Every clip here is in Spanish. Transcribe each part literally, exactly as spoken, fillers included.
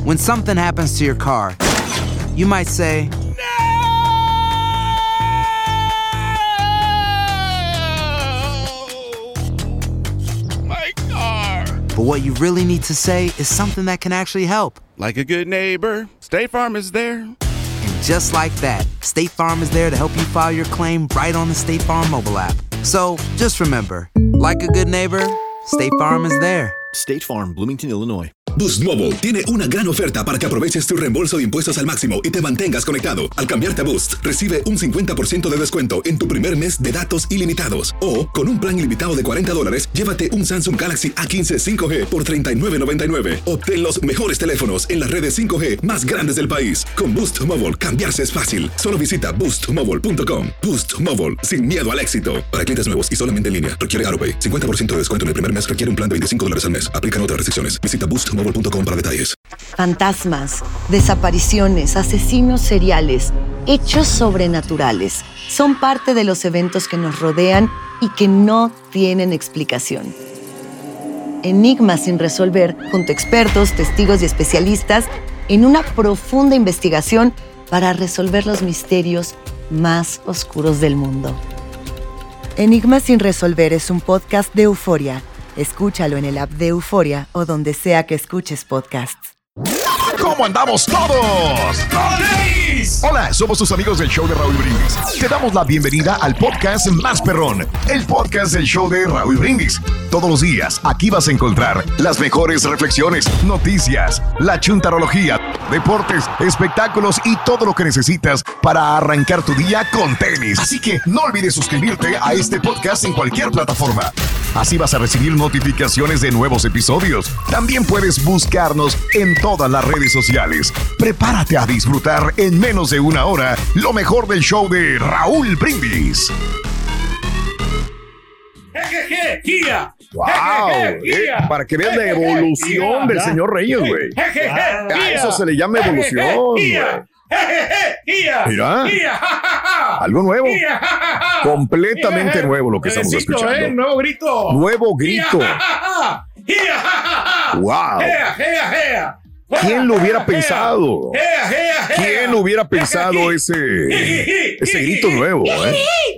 When something happens to your car, you might say, but what you really need to say is something that can actually help. Like a good neighbor, State Farm is there. And just like that, State Farm is there to help you file your claim right on the State Farm mobile app. So just remember, like a good neighbor, State Farm is there. State Farm, Bloomington, Illinois. Boost Mobile tiene una gran oferta para que aproveches tu reembolso de impuestos al máximo y te mantengas conectado. Al cambiarte a Boost, recibe un cincuenta por ciento de descuento en tu primer mes de datos ilimitados. O, con un plan ilimitado de cuarenta dólares, llévate un Samsung Galaxy A quince cinco G por treinta y nueve noventa y nueve. Obtén los mejores teléfonos en las redes cinco G más grandes del país. Con Boost Mobile, cambiarse es fácil. Solo visita boost mobile punto com. Boost Mobile, sin miedo al éxito. Para clientes nuevos y solamente en línea, requiere AutoPay. cincuenta por ciento de descuento en el primer mes, requiere un plan de veinticinco dólares al mes. Aplican otras restricciones. Visita boost mobile punto com para detalles. Fantasmas, desapariciones, asesinos seriales, hechos sobrenaturales son parte de los eventos que nos rodean y que no tienen explicación. Enigmas sin resolver, junto a expertos, testigos y especialistas, en una profunda investigación para resolver los misterios más oscuros del mundo. Enigmas sin resolver es un podcast de Euforia. Escúchalo en el app de Euforia o donde sea que escuches podcasts. ¿Cómo andamos todos? Hola, somos tus amigos del show de Raúl Brindis. Te damos la bienvenida al podcast más perrón, el podcast del show de Raúl Brindis. Todos los días aquí vas a encontrar las mejores reflexiones, noticias, la chuntarología, deportes, espectáculos y todo lo que necesitas para arrancar tu día con tenis. Así que no olvides suscribirte a este podcast en cualquier plataforma. Así vas a recibir notificaciones de nuevos episodios. También puedes buscarnos en todas las redes sociales. Prepárate a disfrutar en menos de una hora lo mejor del show de Raúl Brindis. ¡Wow! Eh, para que vean la evolución del señor Reyes, güey. A eso se le llama evolución, güey. Mira, algo nuevo, completamente nuevo lo que estamos escuchando. Eh, nuevo grito. Nuevo grito. Wow. ¿Quién lo hubiera pensado? ¿Quién hubiera pensado ese ese grito nuevo, eh?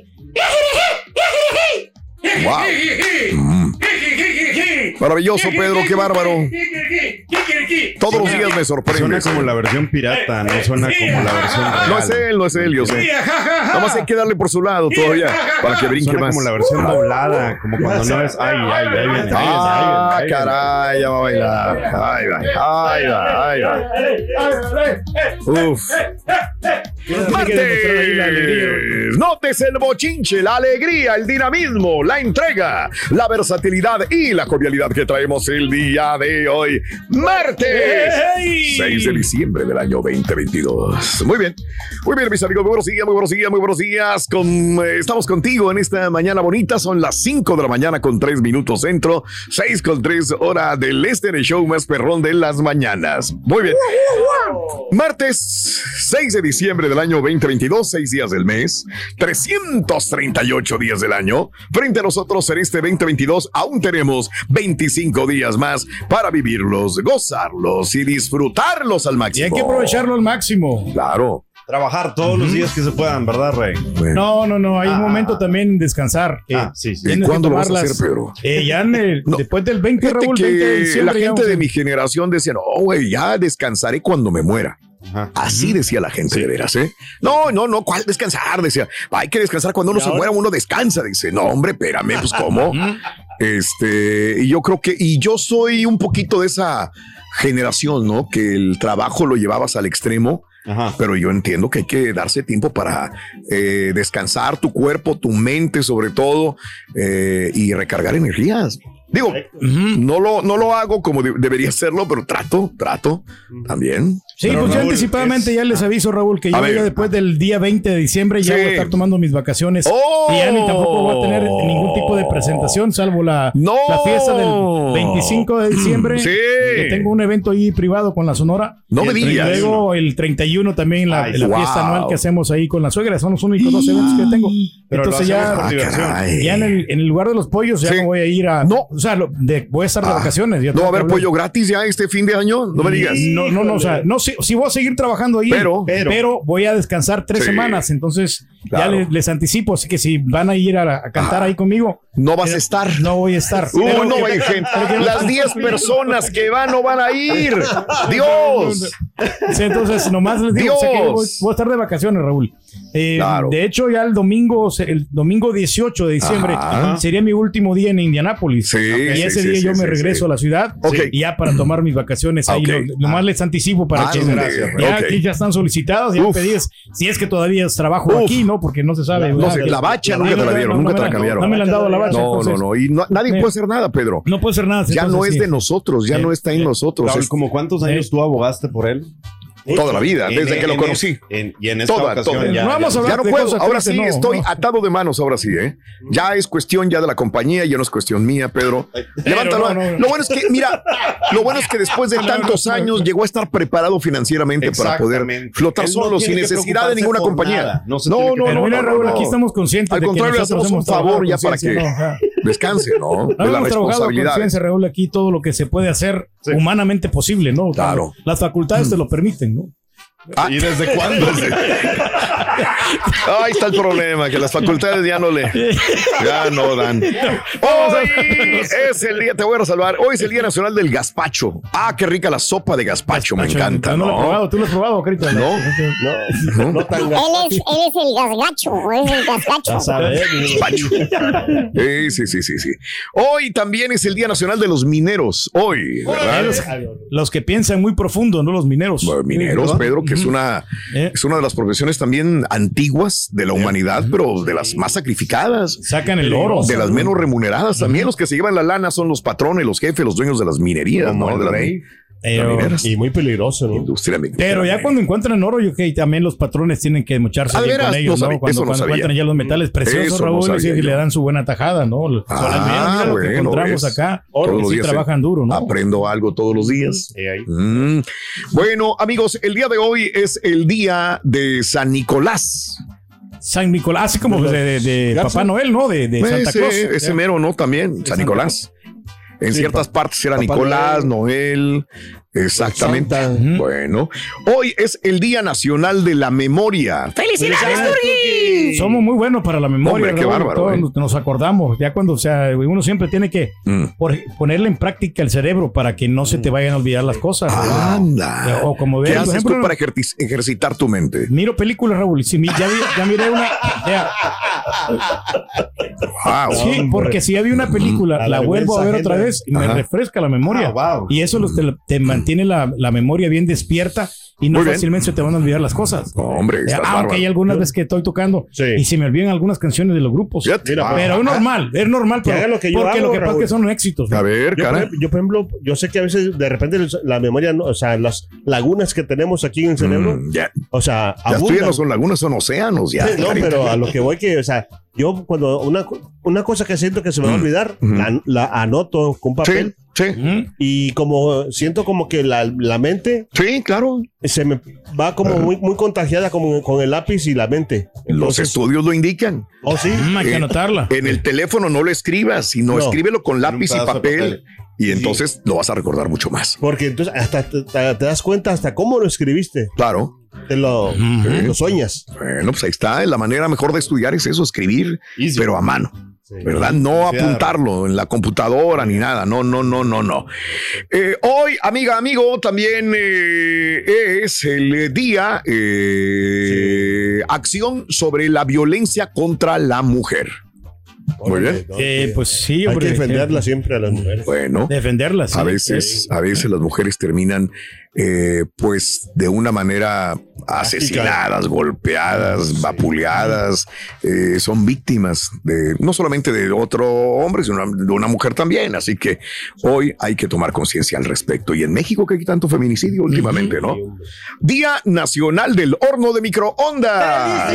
Wow. Mm. Maravilloso, Pedro, qué bárbaro. Todos los días me sorprende. Suena como la versión pirata, no suena como la versión real. No es él, no es él, yo sé. Nada más hay que darle por su lado todavía para que brinque suena más. Como la versión doblada, como cuando no es. Ay, ay, ay, ay, ay, ah, ay, caray, ya va a bailar. Ay, ay, ay, ay. Uf. Martes. Notes el bochinche, la alegría, el dinamismo, la entrega, la versatilidad y la jovialidad que traemos el día de hoy. Martes, hey. seis de diciembre del año veinte veintidós. Muy bien, muy bien, mis amigos. Muy buenos días, muy buenos días, muy buenos días. Con, eh, estamos contigo en esta mañana bonita. Son las cinco de la mañana con tres minutos centro, seis con tres hora del este en el show más perrón de las mañanas. Muy bien. Martes, seis de diciembre del año veinte veintidós, seis días del mes, trescientos treinta y ocho días del año. Frente a nosotros en este veinte veintidós aún tenemos veinticinco días más para vivirlos, gozarlos y disfrutarlos al máximo. Y hay que aprovecharlo al máximo. Claro. Trabajar todos uh-huh. los días que se puedan, ¿verdad, Rey? Bueno. No, no, no. Hay ah. un momento también descansar. Eh, ah, sí, sí. ¿Y cuándo lo vas a hacer, Pedro? Eh, ya en el, no. después del veinte, Raúl, que veinte de diciembre. La gente de mi generación decía, no, güey, ya descansaré cuando me muera. Ajá. Así decía la gente, sí. de veras, ¿eh? No, no, no, ¿cuál descansar? Decía, hay que descansar cuando uno se muera, uno descansa. Dice, no, hombre, espérame, pues, ¿cómo? este, y yo creo que, y yo soy un poquito de esa generación, ¿no? Que el trabajo lo llevabas al extremo. Ajá. Pero yo entiendo que hay que darse tiempo para eh, descansar tu cuerpo, tu mente sobre todo, eh, y recargar energías. Digo, uh-huh. no, lo, no lo hago como de, debería hacerlo, pero trato, trato uh-huh. también. Sí, pero pues Raúl, yo anticipadamente es... ya les aviso, Raúl, que yo ya después del día veinte de diciembre ya sí. voy a estar tomando mis vacaciones. Oh. Y ya ni tampoco voy a tener ningún tipo de presentación, salvo la, no. la fiesta del veinticinco de diciembre. Sí. Que tengo un evento ahí privado con la Sonora. No me digas. Y luego el treinta y uno también la, Ay, la wow. fiesta anual que hacemos ahí con la suegra. Son los únicos dos eventos que tengo. Pero entonces ya, ah, ya en, el, en el lugar de los pollos ya sí. me voy a ir a... No, sea, lo, de, voy a estar de Ah, vacaciones. ¿No va a haber pollo gratis ya este fin de año? No me digas. No, no, no, o sea, no, si, si voy a seguir trabajando ahí, Pero- pero, pero voy a descansar tres Sí. semanas, entonces Claro. ya les, les anticipo, así que si van a ir a, a cantar Ah. ahí conmigo, No vas eh, a estar. no voy a estar. Uy, Pero no que- va a ir gente. pero que- Las diez personas que van no van a ir. Dios. Sí, entonces nomás les digo, o sea que Dios. voy, voy a estar de vacaciones, Raúl. Eh, Claro. De hecho, ya el domingo, el domingo dieciocho de diciembre Ajá. sería mi último día en Indianápolis. Sí, y sí, ese sí, día sí, yo sí, me regreso sí. a la ciudad Ok. y ya para tomar mis vacaciones ahí. Ok. Lo, nomás les anticipo para que Ande, ya ok. aquí ya están solicitadas, ya Uf. pedí si es que todavía es trabajo Uf. aquí, ¿no? Porque no se sabe. No ¿verdad? sé, la bacha No, nunca te la no, dieron, no, nunca no te la me cambiaron. No me la han dado la bacha. No, no, entonces, no. Y no- nadie eh, puede hacer nada, Pedro. No puede hacer nada. Ya entonces, no es sí. de nosotros, ya Sí. no está en nosotros. Raúl, Es ¿como cuántos años Sí. tú abogaste por él? toda la vida, En- desde que lo en- conocí. en- y en esta Toda, ocasión toda. ya- No vamos a ya- hablar Ya no de puedo, cosas ahora tristes, sí no, estoy no. atado de manos, ahora sí, ¿eh? Ya es cuestión ya de la compañía, ya no es cuestión mía, Pedro. Levántalo. no, no, no. Lo bueno es que, mira, lo bueno es que después de tantos no, no. años llegó a estar preparado financieramente para poder Exactamente. flotar Él no solo, tiene sin que necesidad de preocuparse ninguna por compañía. nada. No se No, tiene que no, Pero no, mira, no, Raúl, no. aquí estamos conscientes Al de que contrario, le nosotros hacemos un hemos trabajado favor ya con para que conciencia, ¿no? Ajá. descanse, ¿no? No, De la hemos trabajado con responsabilidad. conciencia, Raúl, aquí todo lo que se puede hacer Sí. humanamente posible, ¿no? Claro. Las facultades te lo permiten, ¿no? Ah. ¿Y desde cuándo? Ahí está el problema, que las facultades ya no le, ya no dan. Hoy es el día, te voy a salvar, hoy es el Día Nacional del Gazpacho. Ah, qué rica la sopa de gazpacho, me encanta, No lo he ¿no? probado, tú lo has probado, Carita. No. No, no tan Él es, él es el gasgacho, es el gasgacho. a saber. Gazpacho. Sí, sí, sí, sí, sí. Hoy también es el Día Nacional de los Mineros. Hoy, ¿verdad? Los, los que piensan muy profundo, ¿no? Los mineros. Bueno, mineros, ¿verdad? Pedro, que es Ujú. una, Eh. es una de las profesiones también antiguas de la humanidad, pero de las más sacrificadas. Sacan el oro. De las menos remuneradas también. Los que se llevan la lana son los patrones, los jefes, los dueños de las minerías, Como ¿no? el De las rey. Pero, mineras. Y muy peligroso, ¿no? Industria minera. pero ya cuando encuentran oro, yo que también los patrones tienen que mocharse Ah, ¿de bien con veras? ellos, No ¿no? sabía, Cuando, eso no cuando sabía. encuentran ya los metales preciosos, Eso no Raúl, sabía sí, que yo. le dan su buena tajada, ¿no? Ah, Al menos, mira lo que bueno, encontramos ves. acá. Todos Y los sí días, trabajan eh, duro, ¿no? Aprendo algo todos los días. Y ahí. Mm. Bueno, amigos, el día de hoy es el día de San Nicolás. San Nicolás, así como de, de- de Garza. Papá Noel, ¿no? De, de Santa ese, Claus. ese Ya. mero, ¿no? También, San Santa Nicolás. En Sí, ciertas pa- partes era Papá Nicolás, Noel, exactamente. Santa. Ujú. Bueno, hoy es el Día Nacional de la Memoria. ¡Felicidades, Turki! Somos muy buenos para la memoria, Hombre, qué Raúl, bárbaro, todos eh. nos- nos acordamos. Ya cuando, o sea, uno siempre tiene que Mm. por- ponerle en práctica el cerebro para que no se te vayan a olvidar las cosas. ¿verdad? Anda. O como ¿Qué ven, por haces ejemplo, tú para ejerci- ejercitar tu mente? miro películas, Raúl. Sí, mi- ya, vi- ya miré una. ya, Wow. sí, porque si ya vi una película, A la la vuelvo a ver vergüenza otra ajena. vez y me Ajá. refresca la memoria. Ah, wow. Y eso los te, te mantiene la, la memoria bien despierta y no Muy bien. fácilmente se te van a olvidar las cosas. No, hombre, estás Aunque bárbaro. hay algunas veces que estoy tocando Sí. y se me olvidan algunas canciones de los grupos. Fíjate. Mira, Pero es normal, es normal. Que pero- haga lo que yo porque hago, lo que pasa es Raúl. que son éxitos. ¿no? A ver, Yo por, cara. ejemplo, yo, por ejemplo, yo sé que a veces de repente la memoria, no, o sea, las lagunas que tenemos aquí en el cerebro, Mm, ya. o sea, Las tuyas abundan. no son lagunas, son océanos ya. Sí, no, carita. pero a lo que voy que, o sea, yo cuando una, co- una cosa que siento que se me va a Mm. olvidar, Mm. la, la anoto con papel Sí, sí, Ujú. y como siento como que la, la mente sí, claro. se me va como muy, muy contagiada como con el lápiz y la mente. Los Entonces, estudios lo indican. oh, sí. Mm, hay que Eh, anotarla. En el teléfono no lo escribas, sino No. escríbelo con lápiz y pedazo de papel, papel. y entonces lo vas a recordar mucho más. Porque entonces hasta te, te- te das cuenta hasta cómo lo escribiste. Claro. Te lo, Ujú. lo sueñas. Bueno, pues ahí está. La manera mejor de estudiar es eso, escribir, Easy. pero a mano. Sí. ¿Verdad? No Sí, apuntarlo en la computadora ni nada. No, no, no, no, no. Eh, hoy, amiga, amigo, también eh, es el día eh, acción sobre la violencia contra la mujer. Muy bien. No, Eh, sí. pues sí, Hay hombre. que defenderla siempre a las mujeres. Bueno, Defenderlas. a veces, a veces las mujeres terminan, eh, pues, de una manera asesinadas, golpeadas, vapuleadas, eh, son víctimas de no solamente de otro hombre, sino de una mujer también. Así que hoy hay que tomar conciencia al respecto. Y en México que hay tanto feminicidio últimamente, ¿no? Día Nacional del Horno de Microondas.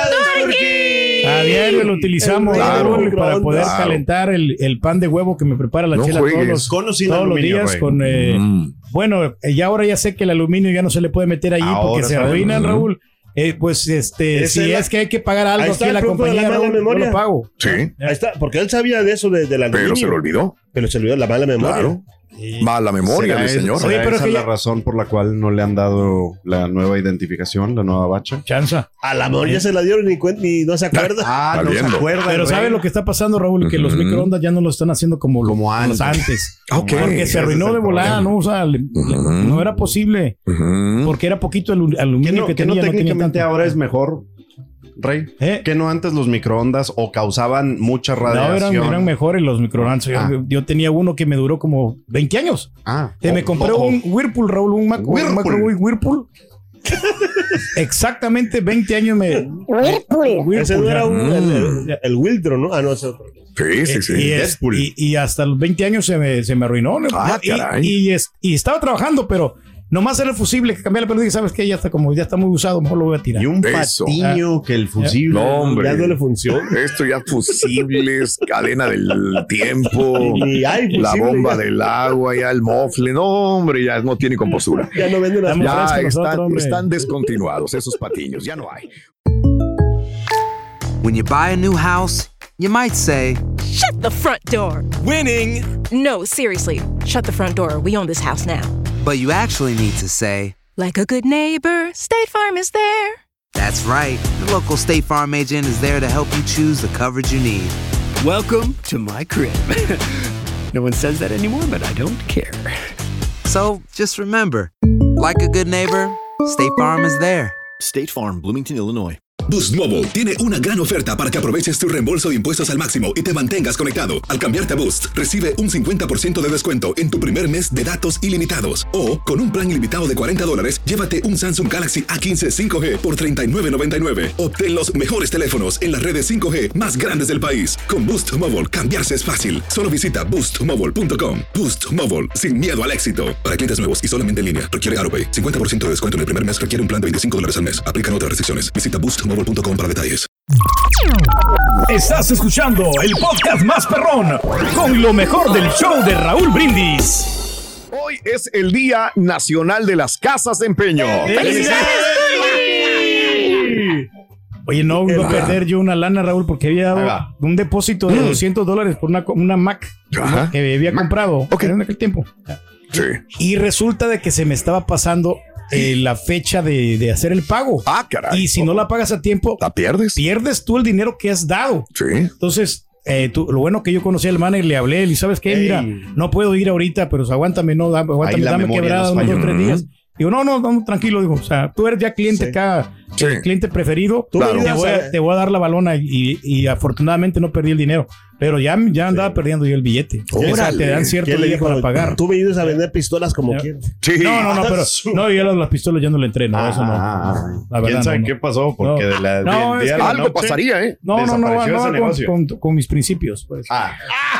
A diario lo utilizamos Claro, Raúl, para poder claro. calentar el, el pan de huevo que me prepara la No chela juegues. todos los, Con o sin todos los aluminio, días. Rey. Con, eh, Mm. Bueno, eh, ya ahora ya sé que el aluminio ya no se le puede meter allí Ahora porque se sabemos. arruinan, Ujú. Raúl. Eh, pues este, Ese si la- es que hay que pagar algo Ahí aquí está en el la fruto de compañía, la mala Raúl, yo memoria. lo pago. Sí. Ahí está, porque él sabía de eso de, de la Pero se lo olvidó. Pero se olvidó la mala memoria. Claro. Mala memoria ¿Será del es- señor. será Oye, pero esa que la ya- razón por la cual no le han dado la nueva identificación, la nueva bacha? Chanza. A la mejor ya se la dieron ni, cuen- ni no se acuerda. Ah, Está no se viendo. acuerda. Pero el ¿sabe rey. lo que está pasando, Raúl? Que los Ujú. microondas ya no lo están haciendo como, lo- Como los antes. antes. Ok. Porque se Ese arruinó es el de volada, problema. ¿no? O sea, le- le- Ujú. no era posible. Ujú. Porque era poquito el ¿Que aluminio no, que que no tenía. no tenía técnicamente tanto. ahora es mejor, Rey? ¿Eh? Que no antes los microondas o causaban mucha No, radiación. eran, eran mejores los microondas. Yo, Ah. yo tenía uno que me duró como veinte años. Ah, Eh, me oh, compré oh, oh. un Whirlpool, Raúl, un, Mac, un Whirlpool. microwave Whirlpool. Exactamente veinte años me... Whirlpool. Ese no Whirlpool, era ya. un, el, el, el Wildro, ¿no? Ah, no, ese otro. Sí, sí, sí. Y, es- y, y hasta los veinte años se me, se me arruinó. ¿no? Ah, y, caray. y, es- y estaba trabajando, pero nomás era el fusible que cambié la pelota y sabes que ya está como ya está muy usado, mejor lo voy a tirar. Y un Eso. patiño que el fusible. No, hombre. Ya no le funciona. Esto ya fusibles, cadena del tiempo, Ni hay la fusible, bomba ya. del agua, ya el mofle. No, hombre, ya no tiene compostura. Ya no venden las Estamos Ya frescos nosotros, están, hombre. están descontinuados esos patiños, ya no hay. When you buy a new house, you might say, Shut the front door. Winning. No, seriously. Shut the front door. We own this house now. but you actually need to say, Like a good neighbor, State Farm is there. that's right. The local State Farm agent is there to help you choose the coverage you need. Welcome to my crib. No one says that anymore, but I don't care. So just remember, like a good neighbor, State Farm is there. State Farm, Bloomington, Illinois. Boost Mobile tiene una gran oferta para que aproveches tu reembolso de impuestos al máximo y te mantengas conectado. Al cambiarte a Boost, recibe un cincuenta por ciento de descuento en tu primer mes de datos ilimitados. O, con un plan ilimitado de cuarenta dólares, llévate un Samsung Galaxy A quince cinco G por treinta y nueve noventa y nueve. Obtén los mejores teléfonos en las redes cinco G más grandes del país. Con Boost Mobile, cambiarse es fácil. Solo visita boost mobile punto com. Boost Mobile, sin miedo al éxito. Para clientes nuevos y solamente en línea, requiere AutoPay. cincuenta por ciento de descuento en el primer mes requiere un plan de veinticinco dólares al mes. Aplican otras restricciones. Visita boost mobile punto com para detalles. Estás escuchando el podcast más perrón con lo mejor del show de Raúl Brindis. Hoy es el Día Nacional de las Casas de Empeño. Oye, no iba a perder yo una lana, Raúl, porque había dado un depósito de Mm. doscientos dólares por una, una Mac Ajá. que había comprado en aquel tiempo. Sí. Y resulta de que se me estaba pasando eh, la fecha de, de hacer el pago. Ah, caray. Y si no la pagas a tiempo, la pierdes. Pierdes tú el dinero que has dado. Sí. Entonces, eh, tú- lo bueno que yo conocí al manager, le hablé, y sabes qué, mira, no puedo ir ahorita, pero aguántame, no, da- aguántame, Ahí la dame memoria quebrada nos unos dos, falló. tres días. Digo, no, no, no, tranquilo, digo, o sea, tú eres ya cliente acá, el cliente preferido, Tú te, me ayudas voy a, a- te voy a dar la balona y, y afortunadamente no perdí el dinero, pero ya, ya andaba perdiendo yo el billete. O sea, te dan cierto ¿Quién le día dijo? para pagar. Tú me ayudas a vender pistolas como quieras. No, no, no, pero no, yo las, las pistolas ya no le entré, no, eso no. La verdad, ¿Quién sabe no, no. qué pasó? Porque No. de la, No, del es día que a la algo noche pasaría, ¿eh? No, no, no, va, desapareció no ese va con, negocio. con, con mis principios. Pues. Ah,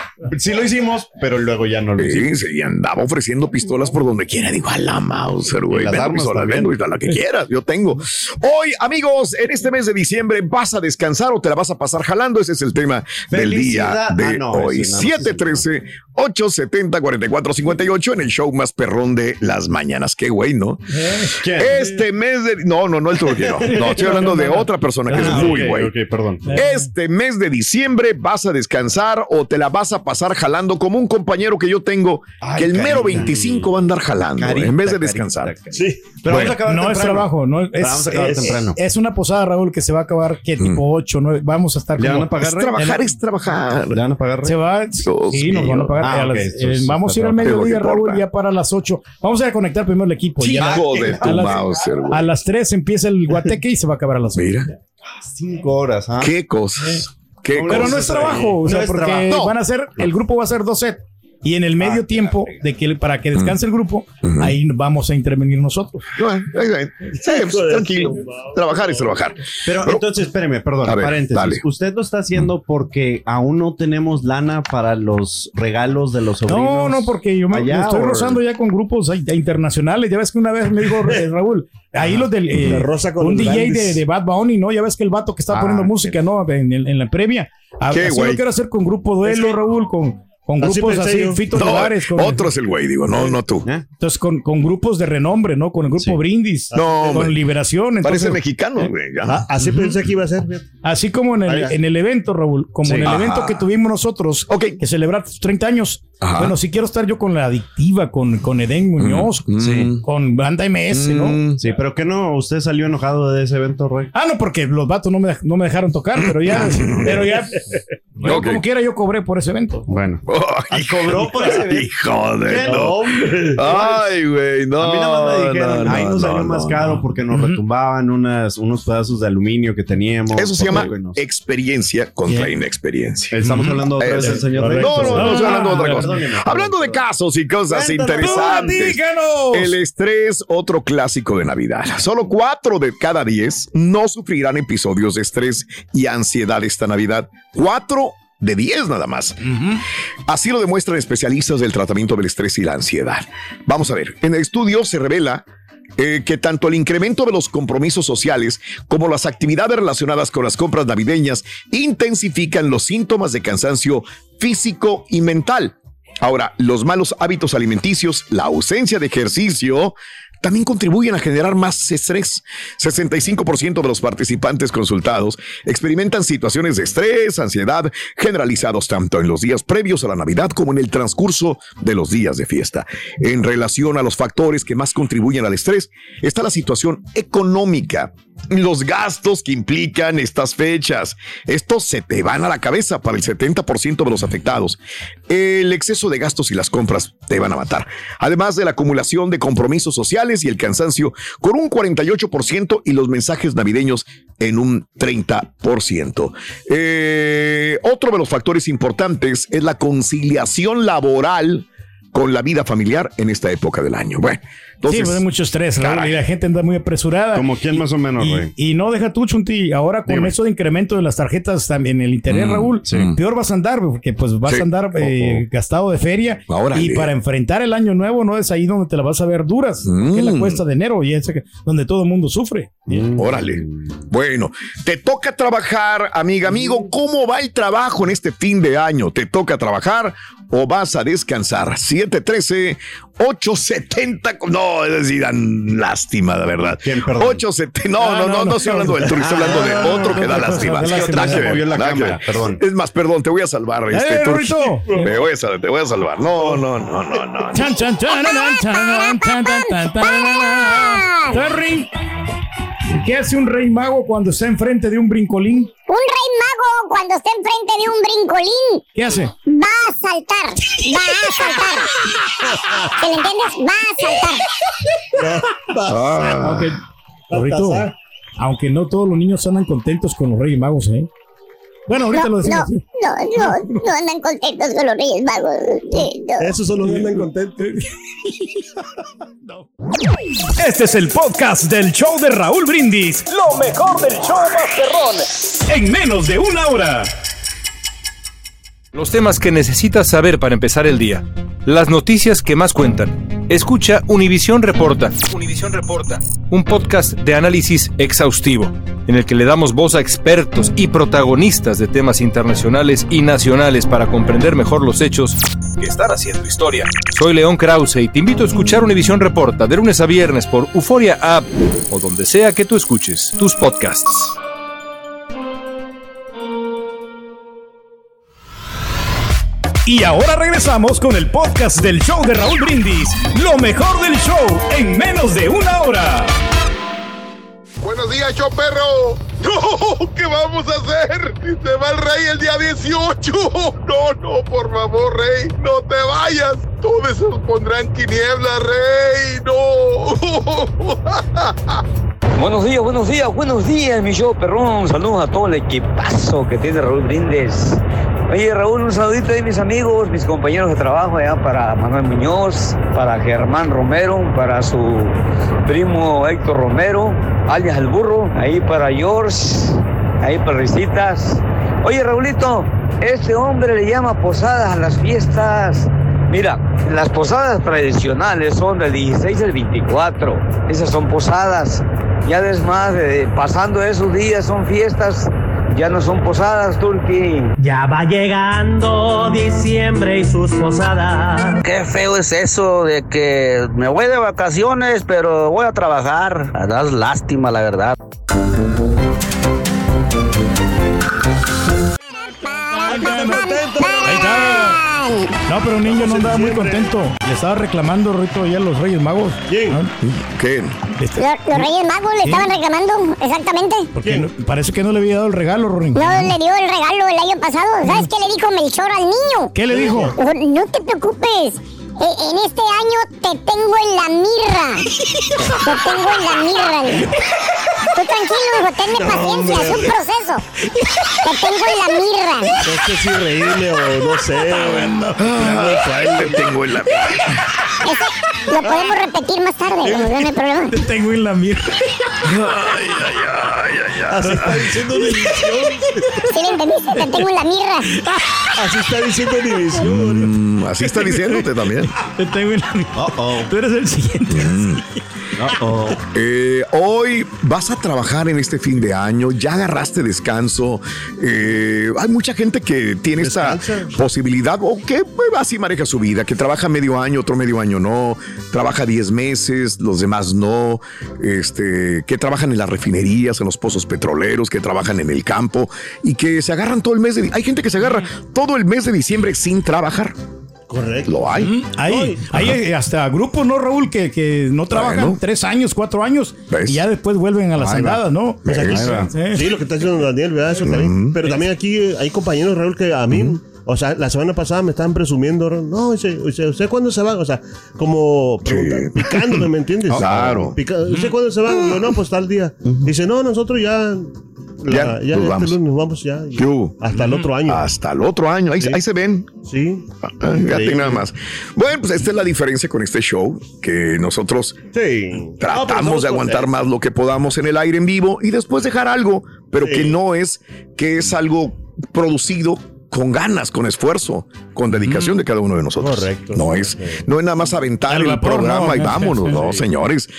sí lo hicimos, pero luego ya no lo Sí, hicimos. sí, y andaba ofreciendo pistolas por donde quiera. Digo, a la Mauser, güey. Y las Vendo armas pistolas, también. vendo y la que quieras, yo tengo. Hoy, amigos, en este mes de diciembre, ¿vas a descansar o te la vas a pasar jalando? Ese es el tema del día Felicidad. de Ah, no, hoy. ese nada más siete uno tres, ocho siete cero, cuatro cuatro cinco ocho en el show más perrón de las mañanas. Qué güey, ¿no? ¿Quién? Este mes de... No, no, no el troquero. No, estoy hablando de otra persona que es Ah, muy ok, güey. ok, perdón. Este mes de diciembre vas a descansar o te la vas a pasar jalando como un compañero que yo tengo Ay, que el mero carita. veinticinco va a andar jalando Carita, en vez de carita, descansar. carita. Sí. Pero Bueno, vamos a acabar No es temprano. trabajo, no es, Pero vamos a acabar es, temprano. es una posada, Raúl, que se va a acabar, ¿qué? Tipo ocho, nueve, vamos a estar ¿Le como... van a pagar, Es Rey? trabajar, En- es trabajar. ¿Le van a pagar, Rey? Se va, Dios sí, nos van a pagar. Ah, a las- ok, eh, entonces vamos a ir al está bien. mediodía, Es lo que Raúl, importa. ya para las ocho. Vamos a ir a conectar primero el equipo. Sí, Ya Hijo de a tu las- Mauser, güey. a las tres empieza el guateque y se va a acabar a las ocho. Mira, Cinco horas, ¿ah? qué cosas. Qué Pero cosas. no es trabajo, o sea, No es porque trabajo. No. van a hacer, el grupo va a ser dos sets. Y en el medio Ah, tiempo de que para que descanse el grupo, Ujú. ahí vamos a intervenir nosotros. Bueno, ahí ven. Sí, pues, tranquilo. Trabajar es trabajar. Pero, Pero- entonces, espéreme, perdón, A ver, paréntesis. dale. ¿Usted lo está haciendo porque aún no tenemos lana para los regalos de los sobrinos? No, no, porque yo me, allá, me estoy o- rozando ya con grupos ahí- internacionales. Ya ves que una vez me dijo eh, Raúl, ahí los del eh, La rosa con un los D J de, grandes. de Bad Bunny, ¿no? Ya ves que el vato que estaba Ah, poniendo qué- música, ¿no? En, el- en la previa. A- Qué Así güey. lo quiero hacer con Grupo Duelo, Es que- Raúl, con, Con grupos así, así Fito no, Olivares. Con otro el... es el güey, digo, no, no tú. ¿Eh? Entonces, con, con grupos de renombre, ¿no? Con el grupo sí. Brindis. No, con hombre. Liberación. Entonces, parece mexicano, güey. ¿eh? Ah, así uh-huh. pensé que iba a ser. Así como en el, en el evento, Raúl, como sí. en el Ajá. evento que tuvimos nosotros, okay. que celebrar tus treinta años. Ajá. Bueno, si quiero estar yo con la Adictiva, con, con Edén Muñoz, mm. sí. con Banda M S, mm. ¿no? Sí, pero que no, usted salió enojado de ese evento, Rey. Ah, no, porque los vatos no me, no me dejaron tocar, pero ya, pero ya, bueno, okay. como quiera yo cobré por ese evento. Bueno. Ay, cobró por ese evento. Hijo de no. Ay, güey, no. A mí nada más me dijeron, no, ay, nos no, salió no, más no, caro no. porque nos uh-huh. retumbaban unas, unos pedazos de aluminio que teníamos. Eso se llama nos... experiencia contra yeah. inexperiencia. Estamos uh-huh. hablando otra vez del señor Rey. No, no, no, estoy hablando de otra cosa. Hablando de casos y cosas Cuéntanos, interesantes. Díganos. El estrés, otro clásico de Navidad. Solo cuatro de cada diez no sufrirán episodios de estrés y ansiedad esta Navidad. Cuatro de diez nada más. Uh-huh. Así lo demuestran especialistas del tratamiento del estrés y la ansiedad. Vamos a ver, en el estudio se revela Eh, que tanto el incremento de los compromisos sociales como las actividades relacionadas con las compras navideñas intensifican los síntomas de cansancio físico y mental. Ahora, los malos hábitos alimenticios, la ausencia de ejercicio, también contribuyen a generar más estrés. sesenta y cinco por ciento de los participantes consultados experimentan situaciones de estrés, ansiedad, generalizados tanto en los días previos a la Navidad como en el transcurso de los días de fiesta. En relación a los factores que más contribuyen al estrés, está la situación económica, los gastos que implican estas fechas. Estos se te van a la cabeza para el setenta por ciento de los afectados. El exceso de gastos y las compras te van a matar. Además de la acumulación de compromisos sociales y el cansancio con un cuarenta y ocho por ciento y los mensajes navideños en un treinta por ciento. Eh, otro de los factores importantes es la conciliación laboral con la vida familiar en esta época del año. Bueno, entonces, sí, pues hay mucho estrés, ¿no? Y la gente anda muy apresurada. Como quién más o menos, y, Rey. Y no deja tú, Chunti, ahora con Dime. eso de incremento de las tarjetas también en el internet, mm, Raúl, sí. peor vas a andar, porque pues vas sí. a andar eh, oh, oh. gastado de feria. Ahora, y para enfrentar el año nuevo, no es ahí donde te la vas a ver duras, mm. que es la cuesta de enero y es donde todo el mundo sufre. Mm. Órale. Bueno, te toca trabajar, amiga, amigo. ¿Cómo va el trabajo en este fin de año? ¿Te toca trabajar o vas a descansar? siete trece, ocho setenta. No, es decir, dan lástima, de verdad. ¿Quién, perdón? ocho setenta. No, no, no, no, no, no estoy hablando del turista, estoy hablando de otro que da lástima. Es más, perdón, te voy a salvar. Este turista. Te voy a salvar, te voy a salvar. No, no, no, no, no. Chan, chan, chan, chan, chan, chan, chan. ¿Qué hace un rey mago cuando está enfrente de un brincolín? Un rey mago cuando está enfrente de un brincolín. ¿Qué hace? Va a saltar. Va a saltar. ¿Te lo entiendes? Va a saltar. Ah, okay. Rorrito, aunque no todos los niños andan contentos con los reyes magos, ¿eh? Bueno, ahorita no, lo decimos. No, no, no, no andan contentos con los reyes magos. Sí, no. Esos son los que andan contentos. No. Este es el podcast del show de Raúl Brindis. Lo mejor del show Masterrón. En menos de una hora. Los temas que necesitas saber para empezar el día. Las noticias que más cuentan. Escucha Univisión Reporta. Univisión Reporta. Un podcast de análisis exhaustivo, en el que le damos voz a expertos y protagonistas de temas internacionales y nacionales para comprender mejor los hechos que están haciendo historia. Soy León Krause y te invito a escuchar Univisión Reporta de lunes a viernes por Euforia App o donde sea que tú escuches tus podcasts. Y ahora regresamos con el podcast del show de Raúl Brindis. Lo mejor del show en menos de una hora. Buenos días, show perro. No, ¿qué vamos a hacer? Se va el rey el día dieciocho. No, no, por favor, rey, no te vayas. Todos se nos pondrán quinieblas, rey. No. Buenos días, buenos días, buenos días, mi show perrón. Saludos a todo el equipazo que tiene Raúl Brindis. Oye, Raúl, un saludito de mis amigos, mis compañeros de trabajo allá para Manuel Muñoz, para Germán Romero, para su primo Héctor Romero, alias El Burro, ahí para George, ahí para Risitas. Oye, Raulito, este hombre le llama posadas a las fiestas. Mira, las posadas tradicionales son del dieciséis al veinticuatro, esas son posadas. Ya además, eh, pasando esos días son fiestas Ya no son posadas, Turki. Ya va llegando diciembre y sus posadas. Qué feo es eso de que me voy de vacaciones, pero voy a trabajar. Das lástima, la verdad. Ahí está. No, pero un niño no andaba muy contento. Le estaba reclamando, Rito, ya a los Reyes Magos. ¿Quién? ¿No? ¿Qué? Este, Los, los Reyes Magos le ¿Sí? estaban reclamando, exactamente. Porque no, parece que no le había dado el regalo, Rorín. No le dio el regalo el año pasado. ¿Sabes qué le dijo Melchor al niño? ¿Qué le dijo? Oh, no te preocupes. Eh, en este año te tengo en la mirra. Te tengo en la mirra. Tú tranquilo, hijo, tenme No, paciencia, hombre. es un proceso. Te tengo en la mirra. No sé si reírme o no sé. Te tengo en la Ese lo podemos repetir más tarde, no hay problema. Te tengo en la mira. Ay, ay, ay, ay, ay. Así está diciendo División. ¿Sí le entendiste? Te tengo en la mirra. Así está diciendo División. Mm, así está diciéndote también. Te tengo en la mira. Uh-oh. Tú eres el siguiente. Mm. Uh-oh. Eh, hoy vas a trabajar en este fin de año, ya agarraste descanso. Eh, hay mucha gente que tiene Descansa. esa posibilidad o que pues, así maneja su vida, que trabaja medio año, otro medio año no, trabaja diez meses, los demás no, este, que trabajan en las refinerías, en los pozos petroleros, que trabajan en el campo y que se agarran todo el mes de, hay gente que se agarra todo el mes de diciembre sin trabajar. Correcto. Lo hay. Mm, hay, hay hasta grupos, ¿no, Raúl? Que, que no trabajan Bueno. tres años, cuatro años ¿Ves? y ya después vuelven a las Ahí va. andadas, ¿no? Pues aquí, Ahí va. Sí. sí, lo que está diciendo Daniel, ¿verdad? Eso también. Pero también aquí hay compañeros, Raúl, que a mí, o sea, la semana pasada me estaban presumiendo, no, dice, ¿usted, ¿usted cuándo se va? O sea, como pregunta- picándome, ¿me entiendes? Claro. Pica- ¿Usted cuándo se va? Yo, no, pues tal día. Dice, no, nosotros ya, Ya, la- ya, nos este vamos. lunes nos vamos ya. ¿Qué hubo? Hasta el otro año. Hasta el otro año. Ahí, Sí. ahí se ven. Sí. Ah, Fíjate nada más. Bueno, pues esta es la diferencia con este show, que nosotros Sí. tratamos de aguantar más lo que podamos en el aire en vivo y después dejar algo, pero Sí. que no es, que es algo producido con ganas, con esfuerzo, con dedicación de cada uno de nosotros. Correcto. No es, no es nada más aventar Al el vapor, programa no, y no, vámonos, sí, sí, no, sí. señores.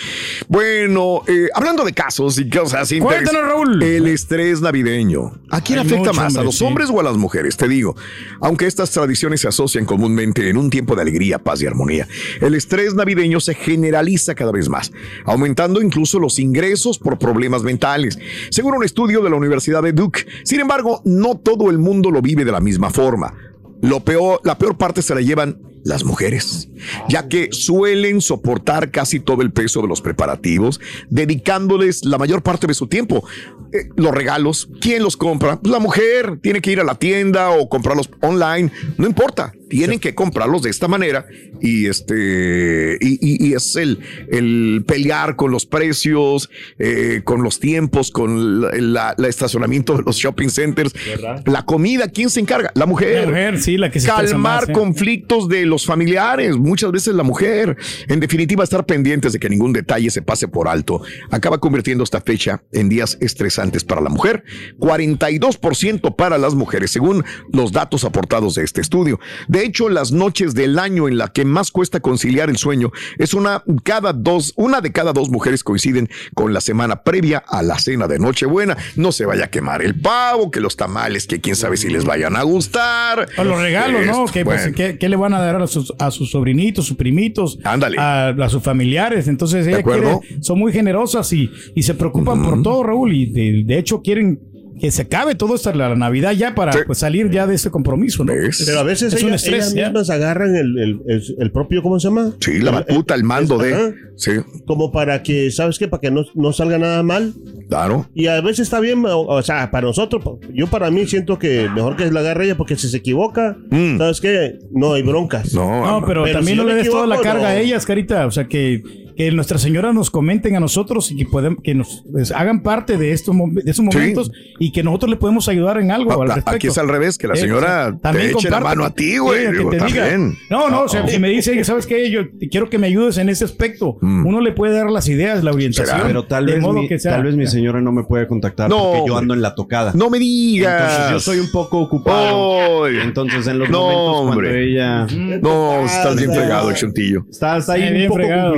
Bueno, eh, hablando de casos y cosas así. Cuéntanos, Raúl. El estrés navideño. ¿A quién Hay afecta mucho, más? ¿A hombre, los sí. hombres o a las mujeres? Te digo, aunque estas tradiciones se asocian comúnmente en un tiempo de alegría, paz y armonía, el estrés navideño se generaliza cada vez más, aumentando incluso los ingresos por problemas mentales, según un estudio de la Universidad de Duke. Sin embargo, no todo el mundo lo vive de la misma forma. Lo peor, la peor parte se la llevan las mujeres, ya que suelen soportar casi todo el peso de los preparativos, dedicándoles la mayor parte de su tiempo. Eh, los regalos, ¿quién los compra? Pues la mujer tiene que ir a la tienda o comprarlos online, no importa, tienen que comprarlos de esta manera y este y, y- y es el, el pelear con los precios, eh, con los tiempos, con la, la- la estacionamiento de los shopping centers, ¿Verdad? la comida, ¿quién se encarga? La mujer. La mujer, sí, la que se estresa Calmar más, ¿eh? conflictos de los familiares, muchas veces la mujer. En definitiva, estar pendientes de que ningún detalle se pase por alto acaba convirtiendo esta fecha en días estresantes para la mujer, cuarenta y dos por ciento para las mujeres, según los datos aportados de este estudio. De hecho, las noches del año en la que más cuesta conciliar el sueño es una cada dos, una de cada dos mujeres coinciden con la semana previa a la cena de Nochebuena. No se vaya a quemar el pavo, que los tamales, que quién sabe si les vayan a gustar. O los regalos, ¿no? Esto, Que, pues, bueno. ¿qué, qué le van a dar a sus, a sus sobrinitos, sus primitos? Ándale. A, a sus familiares. Entonces, ella acuerdo? quiere- son muy generosas y, y se preocupan por todo, Raúl. Y de, de hecho quieren que se acabe todo esto la Navidad ya para Sí. pues, salir ya de ese compromiso, ¿no? ¿Ves? Pero a veces es un ellas, estrés, ellas ¿ya? mismas agarran el, el, el, el propio, ¿cómo se llama? Sí, la batuta, el mando de. ajá. Sí, Como para que, ¿sabes qué? Para que no, no salga nada mal. claro. Y a veces está bien, o, o sea, para nosotros, yo para mí siento que mejor que la agarre ella porque si se equivoca, Mm. ¿sabes qué? No hay broncas. No, No, pero, Pero también si no yo le me des toda la equivoco, carga no. a ellas, Carita. O sea, que, que nuestras señoras nos comenten a nosotros y que, podem- que nos pues, hagan parte de estos, mom- de esos momentos y que nosotros le podemos ayudar en algo al Ah, respecto. aquí es al revés, que la Eh, señora o sea, también te eche la comparte. mano a ti, güey. Sí, que Digo, te diga. también. No, no, o sea, No. si me dice, ¿sabes qué? Yo te- quiero que me ayudes en ese aspecto. Mm. Uno le puede dar las ideas, la orientación. ¿Será? Pero tal de vez, modo mi, que sea- tal vez mi señora no me puede contactar No, porque yo hombre. ando en la tocada. No me digas. Entonces yo soy un poco ocupado. Ay. Entonces en los No, momentos hombre. cuando ella No, estás bien fregado, el chuntillo. está, está ahí Sí, un bien poco fregado, complicado. ¿no?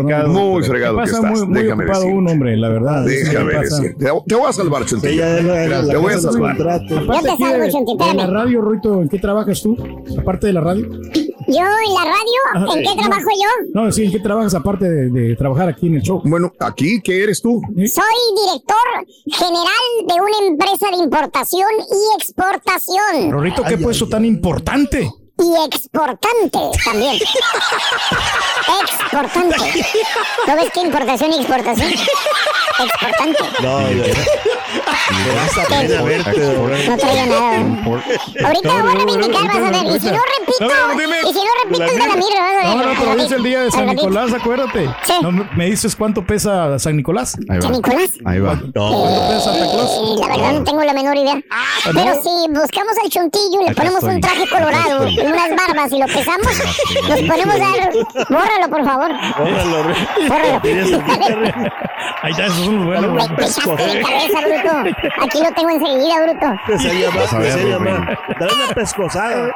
muy fregado que estás. Muy, muy déjame ocupado decir. un hombre, la verdad. Déjame decir. Te, te voy a salvar, Chunti. Sí, ya, ya, ya, te voy a salvar. Aparte Yo te aquí salvo, de, Chunti, de la espérame. radio, Ruito, ¿en qué trabajas tú? Aparte de la radio. Yo en la radio, ¿en qué no, trabajo yo? No, sí, ¿en qué trabajas aparte de, de trabajar aquí en el show? Bueno, ¿aquí qué eres tú? Soy director general de una empresa de importación y exportación. Rorrito, ¿qué puesto tan importante? Y exportante también. Exportante. ¿No ves qué importación y exportación? Exportante. No, no, me das a pena verte. No traigo nada. Ahorita me voy a reivindicar, vas a ver. Y si no repito, y si no repito es de la mirra, vas a ver. No, no, pero dice el día de San Al ratito. Nicolás, acuérdate. Sí. No, ¿me dices cuánto pesa San Nicolás? ¿San Nicolás? Ahí va. ¿Cuánto pesa Santa Claus? Eh, la verdad no tengo la menor idea. Pero si buscamos al chuntillo y le Acá ponemos un estoy. traje colorado y unas barbas y lo pesamos, nos ponemos a dar... Bórralo, por favor. Bórralo, Bórralo. Ahí está, esos son los buenos. Me echaste mi cabeza, bruto. Aquí lo tengo enseguida, bruto. Se llama, Vas a ver, se Rubén. llama. Dale una pescosada.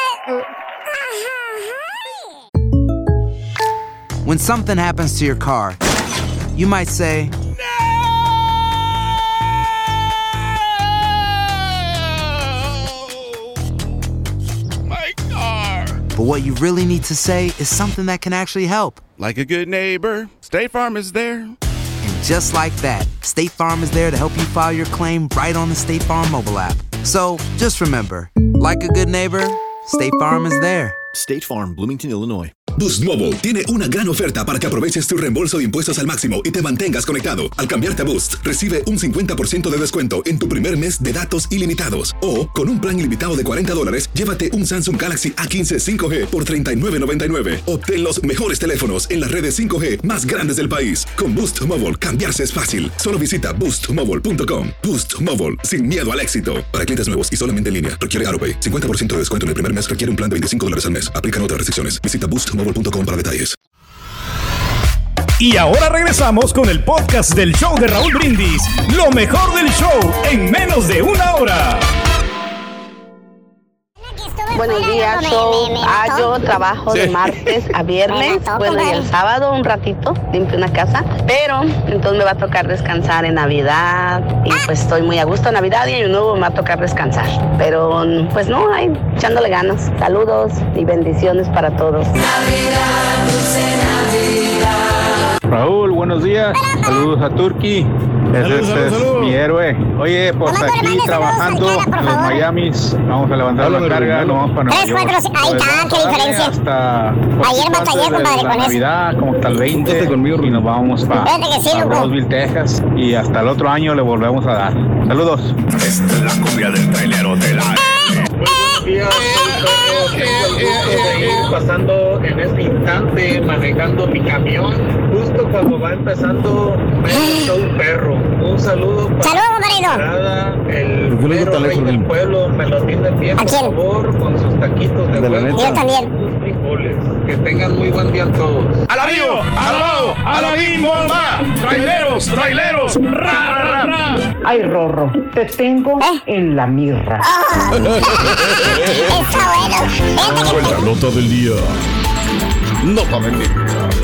When something happens to your car, you might say, My car. but what you really need to say is something that can actually help. Like a good neighbor, State Farm is there. And just like that, State Farm is there to help you file your claim right on the State Farm mobile app. So just remember, like a good neighbor, State Farm is there. State Farm, Bloomington, Illinois. Boost Mobile tiene una gran oferta para que aproveches tu reembolso de impuestos al máximo y te mantengas conectado. Al cambiarte a Boost, recibe un cincuenta por ciento de descuento en tu primer mes de datos ilimitados. O, con un plan ilimitado de cuarenta dólares, llévate un Samsung Galaxy A quince cinco G por treinta y nueve noventa y nueve. Obtén los mejores teléfonos en las redes cinco G más grandes del país. Con Boost Mobile, cambiarse es fácil. Solo visita boost mobile punto com. Boost Mobile, sin miedo al éxito. Para clientes nuevos y solamente en línea, requiere AutoPay. cincuenta por ciento de descuento en el primer mes requiere un plan de veinticinco dólares al mes. Aplican otras restricciones. Visita boost mobile punto com para detalles. Y ahora regresamos con el podcast del show de Raúl Brindis. Lo mejor del show en menos de una hora. Buenos días, show. Ah, yo trabajo de martes a viernes. Bueno, y el sábado un ratito limpio una casa. Pero entonces me va a tocar descansar en Navidad. Y pues estoy muy a gusto en Navidad y Año Nuevo me va a tocar descansar. Pero pues no, ahí echándole ganas. Saludos y bendiciones para todos. Raúl, buenos días. Saludos a Turki. Ese Saludos, es saludos, saludos. mi héroe. Oye, pues aquí trabajando en los Miamis. Vamos a levantar la carga, nos vamos para Nueva Tres, cuatro, York. cinco. Ahí está, qué diferencia. Hasta Ayer batallé, compadre, la con eso. Navidad, como hasta el veinte, y nos vamos para Fíjate que sí, loco. Roseville, Texas. Y hasta el otro año le volvemos a dar. Saludos. Esta es la cumbia del trailero de la... Pasando en este instante manejando mi camión justo cuando va empezando el show perro. Un saludo para Parada, el mero rey del pueblo, me lo tienen bien por favor con sus taquitos de, De la huevo neta. Yo también. sus frijoles. Que tengan muy buen día todos. ¡Alabío! ¡Alabao! ¡Alabín, bomba! ¡Traileros! ¡Traileros! ¡Ra, ra, ra! Ay, Rorro, te tengo en la mirra. Está bueno. Fue la nota del día. Nota del día.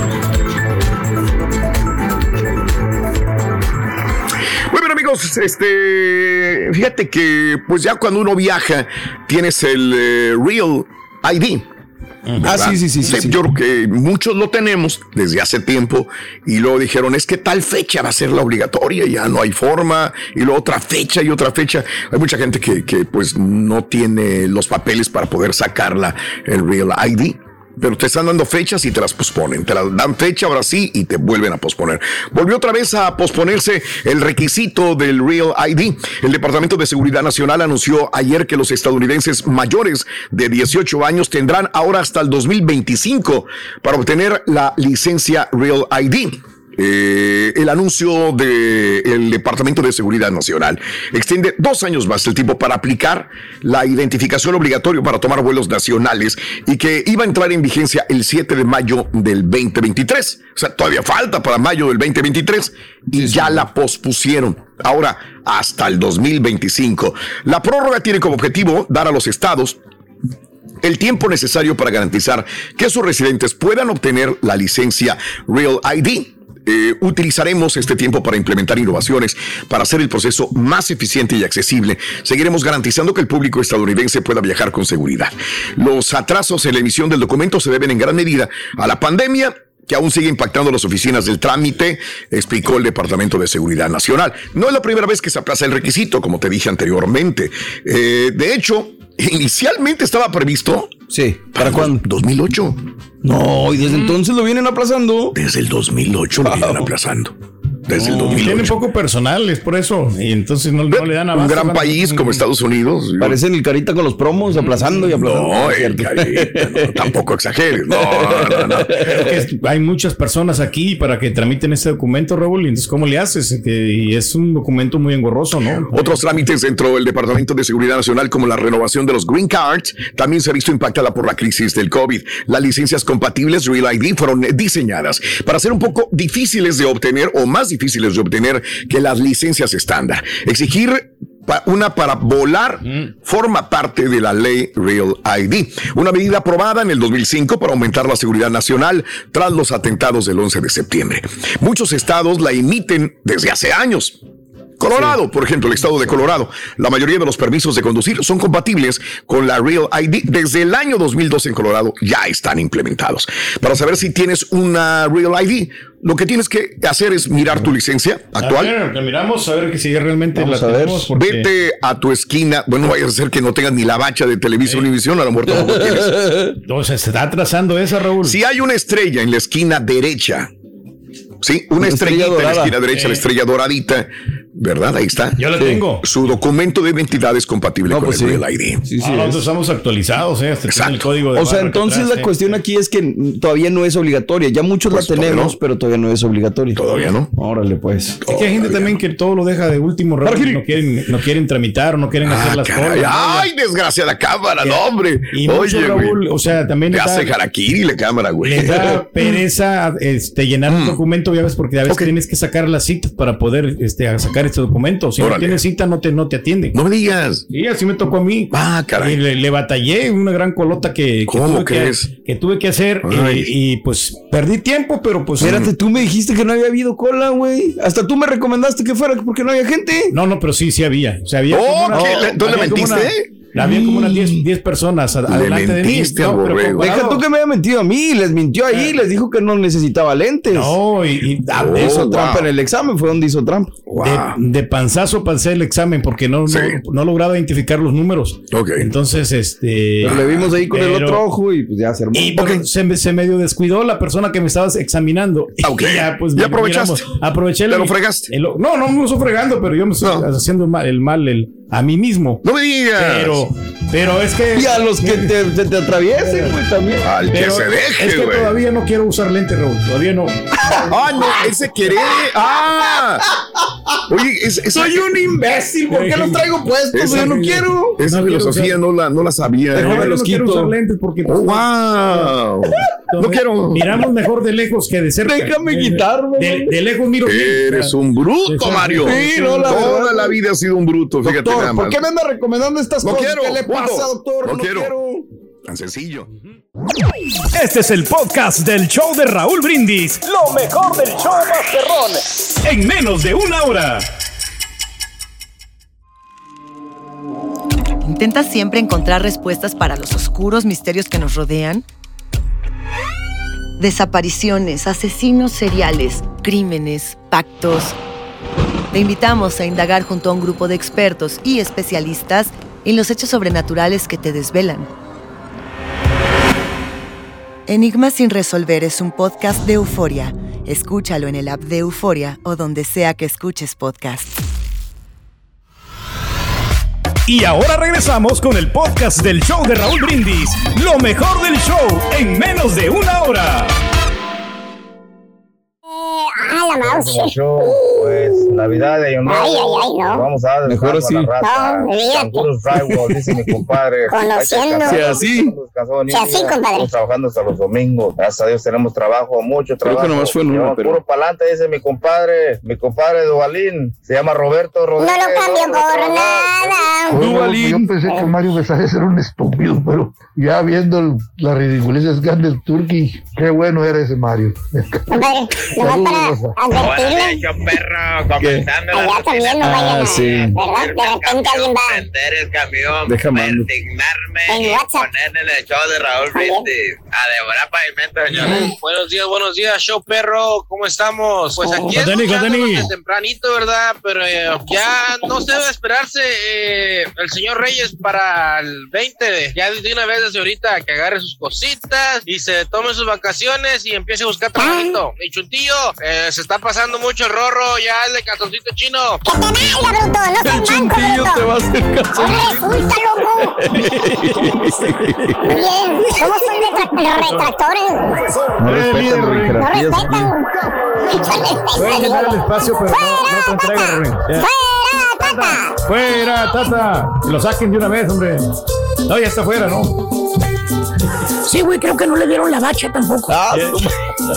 Bueno, amigos, este, fíjate que pues ya cuando uno viaja tienes el eh, Real I D. Ah, sí, sí, sí, sí, sí. Yo creo que muchos lo tenemos desde hace tiempo y luego dijeron, es que tal fecha va a ser la obligatoria, ya no hay forma, y luego otra fecha y otra fecha. Hay mucha gente que, que pues no tiene los papeles para poder sacarla, el Real I D. Pero te están dando fechas y te las posponen. Te las dan fecha, ahora sí, y te vuelven a posponer. Volvió otra vez a posponerse el requisito del Real I D. El Departamento de Seguridad Nacional anunció ayer que los estadounidenses mayores de dieciocho años tendrán ahora hasta el dos mil veinticinco para obtener la licencia Real I D. Eh, el anuncio del Departamento de Seguridad Nacional extiende dos años más el tiempo para aplicar la identificación obligatoria para tomar vuelos nacionales y que iba a entrar en vigencia el siete de mayo del veinte veintitrés. O sea, todavía falta para mayo del veinte veintitrés y ya la pospusieron. Ahora hasta el dos mil veinticinco. La prórroga tiene como objetivo dar a los estados el tiempo necesario para garantizar que sus residentes puedan obtener la licencia Real I D. Eh, utilizaremos este tiempo para implementar innovaciones para hacer el proceso más eficiente y accesible. Seguiremos garantizando que el público estadounidense pueda viajar con seguridad. Los atrasos en la emisión del documento se deben en gran medida a la pandemia, que aún sigue impactando las oficinas del trámite, explicó el Departamento de Seguridad Nacional. No es la primera vez que se aplaza el requisito, como te dije anteriormente. Eh, de hecho, inicialmente estaba previsto. Sí. ¿Para, ¿para cuándo? dos mil ocho. No, y desde entonces lo vienen aplazando. Desde el dos mil ocho wow. lo vienen aplazando. Desde no, el dos mil ocho. Tiene poco personal, es por eso. Y entonces no, no le dan a Un gran país como Estados Unidos. Parecen el Carita con los promos, aplazando y aplazando. No, el Carita, no, tampoco exageres. No, no, no. Es que hay muchas personas aquí para que tramiten este documento, Raúl. Y entonces, ¿cómo le haces? Que, y es un documento muy engorroso, ¿no? Otros trámites dentro del Departamento de Seguridad Nacional, como la renovación de los Green Cards, también se ha visto impactada por la crisis del COVID. Las licencias compatibles Real I D fueron diseñadas para ser un poco difíciles de obtener o más difíciles de obtener que las licencias estándar. Exigir una para volar mm. forma parte de la ley Real I D, una medida aprobada en el dos mil cinco para aumentar la seguridad nacional tras los atentados del once de septiembre. Muchos estados la emiten desde hace años. Colorado, sí. por ejemplo, el estado de Colorado, la mayoría de los permisos de conducir son compatibles con la Real I D. Desde el año dos mil doce en Colorado ya están implementados. Para saber si tienes una Real I D, lo que tienes que hacer es mirar tu licencia actual. A ver, miramos a ver que si realmente Vamos la a tenemos. Porque... Vete a tu esquina. Bueno, vaya a ser que no tengas ni la bacha de Televisa Univisión, a lo mejor tampoco tienes. Entonces, se está atrasando esa, Raúl. Si hay una estrella en la esquina derecha, sí, una, una estrellita estrella en la esquina derecha, eh. la estrella doradita, ¿verdad? Ahí está. Yo la sí. tengo. Su documento de identidad es compatible no, con pues el sí. Real I D. Sí, sí, ah, nosotros estamos actualizados, ¿eh? Hasta Exacto. el código de o sea, entonces atrás, la eh. cuestión aquí es que todavía no es obligatoria. Ya muchos pues la tenemos, no. pero todavía no es obligatoria. Todavía no. Órale, pues. Es que hay gente también no. que todo lo deja de último, Raúl, no quieren, no quieren tramitar, no quieren ah, hacer las caray. cosas. Ay, ¿no? Desgraciada cámara, no, hombre. Y Oye, mucho, Raúl, güey. o sea, también le hace harakiri la cámara, güey. Le da pereza este, llenar un documento, ya ves, porque a veces okay. tienes que sacar las citas para poder este, sacar este documento. Si Órale. no tienes cita, no te, no te atienden. No me digas. Sí, así me tocó a mí. Ah, caray. Y le, le batallé una gran colota que, que, tuve, que, que tuve que hacer eh, y pues perdí tiempo, pero pues... Espérate, tú me dijiste que no había habido cola, güey. Hasta tú me recomendaste que fuera porque no había gente. No, no, pero sí, sí había. O sea, había... Oh, una, ¿dónde le mentiste? Una, había como unas diez personas le adelante de mí. No, pero deja tú que me haya mentido a mí. Les mintió ahí. Eh. Les dijo que no necesitaba lentes. No, y, y oh, hizo wow. trampa en el examen. Fue donde hizo trampa. Wow. De, de panzazo pasé el examen porque no, sí. no, no lograba identificar los números. Okay. Entonces, este. Pero le vimos ahí con pero, el otro ojo y pues ya se armó. Y okay. se, se medio descuidó la persona que me estaba examinando. Okay. Y ya, pues, ¿Ya aprovechaste? Miramos, aproveché. ¿Te el, lo fregaste? El, no, no me lo estoy fregando, pero yo me estoy no. haciendo mal, el mal el, a mí mismo. No me digas. Pero. Pero es que... Y a los que te, te, te atraviesen, güey, también. Al que se deje, es que güey. Todavía no quiero usar lentes, Raúl. Todavía no. Ah, no, ese quiere. Ah. Oye, es, es, soy un imbécil. ¿Por qué los traigo puestos? Esa, yo no quiero. Esa no filosofía no la, no la sabía. Pero no, los no quiero usar lentes porque... Oh, wow. No quiero. Miramos mejor de lejos que de cerca. Déjame quitarme. De, de lejos miro. Eres un bruto, Mario. Sí, no, la Toda verdad. la vida ha sido un bruto. Fíjate Doctor, nada más. ¿por qué me anda recomendando estas no cosas? Quiero, ¿Qué le punto. pasa, doctor? No, no quiero. quiero. Tan sencillo. Este es el podcast del show de Raúl Brindis. Lo mejor del show Masterrón. En menos de una hora. ¿Intentas siempre encontrar respuestas para los oscuros misterios que nos rodean? Desapariciones, asesinos seriales, crímenes, pactos. Te invitamos a indagar junto a un grupo de expertos y especialistas en los hechos sobrenaturales que te desvelan. Enigma sin resolver es un podcast de Euforia. Escúchalo en el app de Euforia o donde sea que escuches podcast. Y ahora regresamos con el podcast del show de Raúl Brindis. Lo mejor del show en menos de una hora. A la mouse. Pues Navidad de Año Nuevo. Ay, ay, ay, no. Vamos a dar Mejor así. a la raza. No, olvídate. Canguros Drywall, dice mi compadre. Conociendo. Si así. Si así, compadre. Estamos trabajando hasta los domingos. Gracias a Dios tenemos trabajo, mucho trabajo. Creo que nomás fue en una, pero... Puro pa'lante, dice mi compadre. Mi compadre Duvalín. Se llama Roberto Rodríguez. No lo cambio por nada. Duvalín. Yo pensé que Mario Besares era un estúpido, pero ya viendo el, la ridiculez que anda el Turqui, qué bueno era ese Mario. Compadre, nomás para advertirle. Yo perro, comenzando la Allá también no vayan a, sí. ¿verdad? De repente alguien va prender el camión, Déjame. indignarme en y WhatsApp. poner en el show de Raúl Brindis a devorar pavimento, señores. Buenos días, buenos días, show perro, ¿cómo estamos? Pues aquí Conteni, escuchándonos Conteni. desde tempranito, ¿verdad? Pero eh, ya no se debe esperarse eh, el señor Reyes para el veinte, ya de una vez desde ahorita que agarre sus cositas y se tome sus vacaciones y empiece a buscar trabajito. Y Chuntillo, eh, se está pasando mucho el rorro, ya el de calzoncito chino. ¡Que te valga, bruto! ¡No seas manco, Chuntillo bruto! te va a hacer caso. ¡Resulta, loco! Bien, ¿cómo son de tra- los retractores? No respetan No reiterativas. respetan. Puedes llenar el espacio, pero no, no te entregues, Rubén. Ya. ¡Fuera, tata! ¡Fuera, Tata! Que lo saquen de una vez, hombre. No, ya está fuera, ¿no? Sí, güey, creo que no le dieron la bacha tampoco. Ah, Yeah. Buen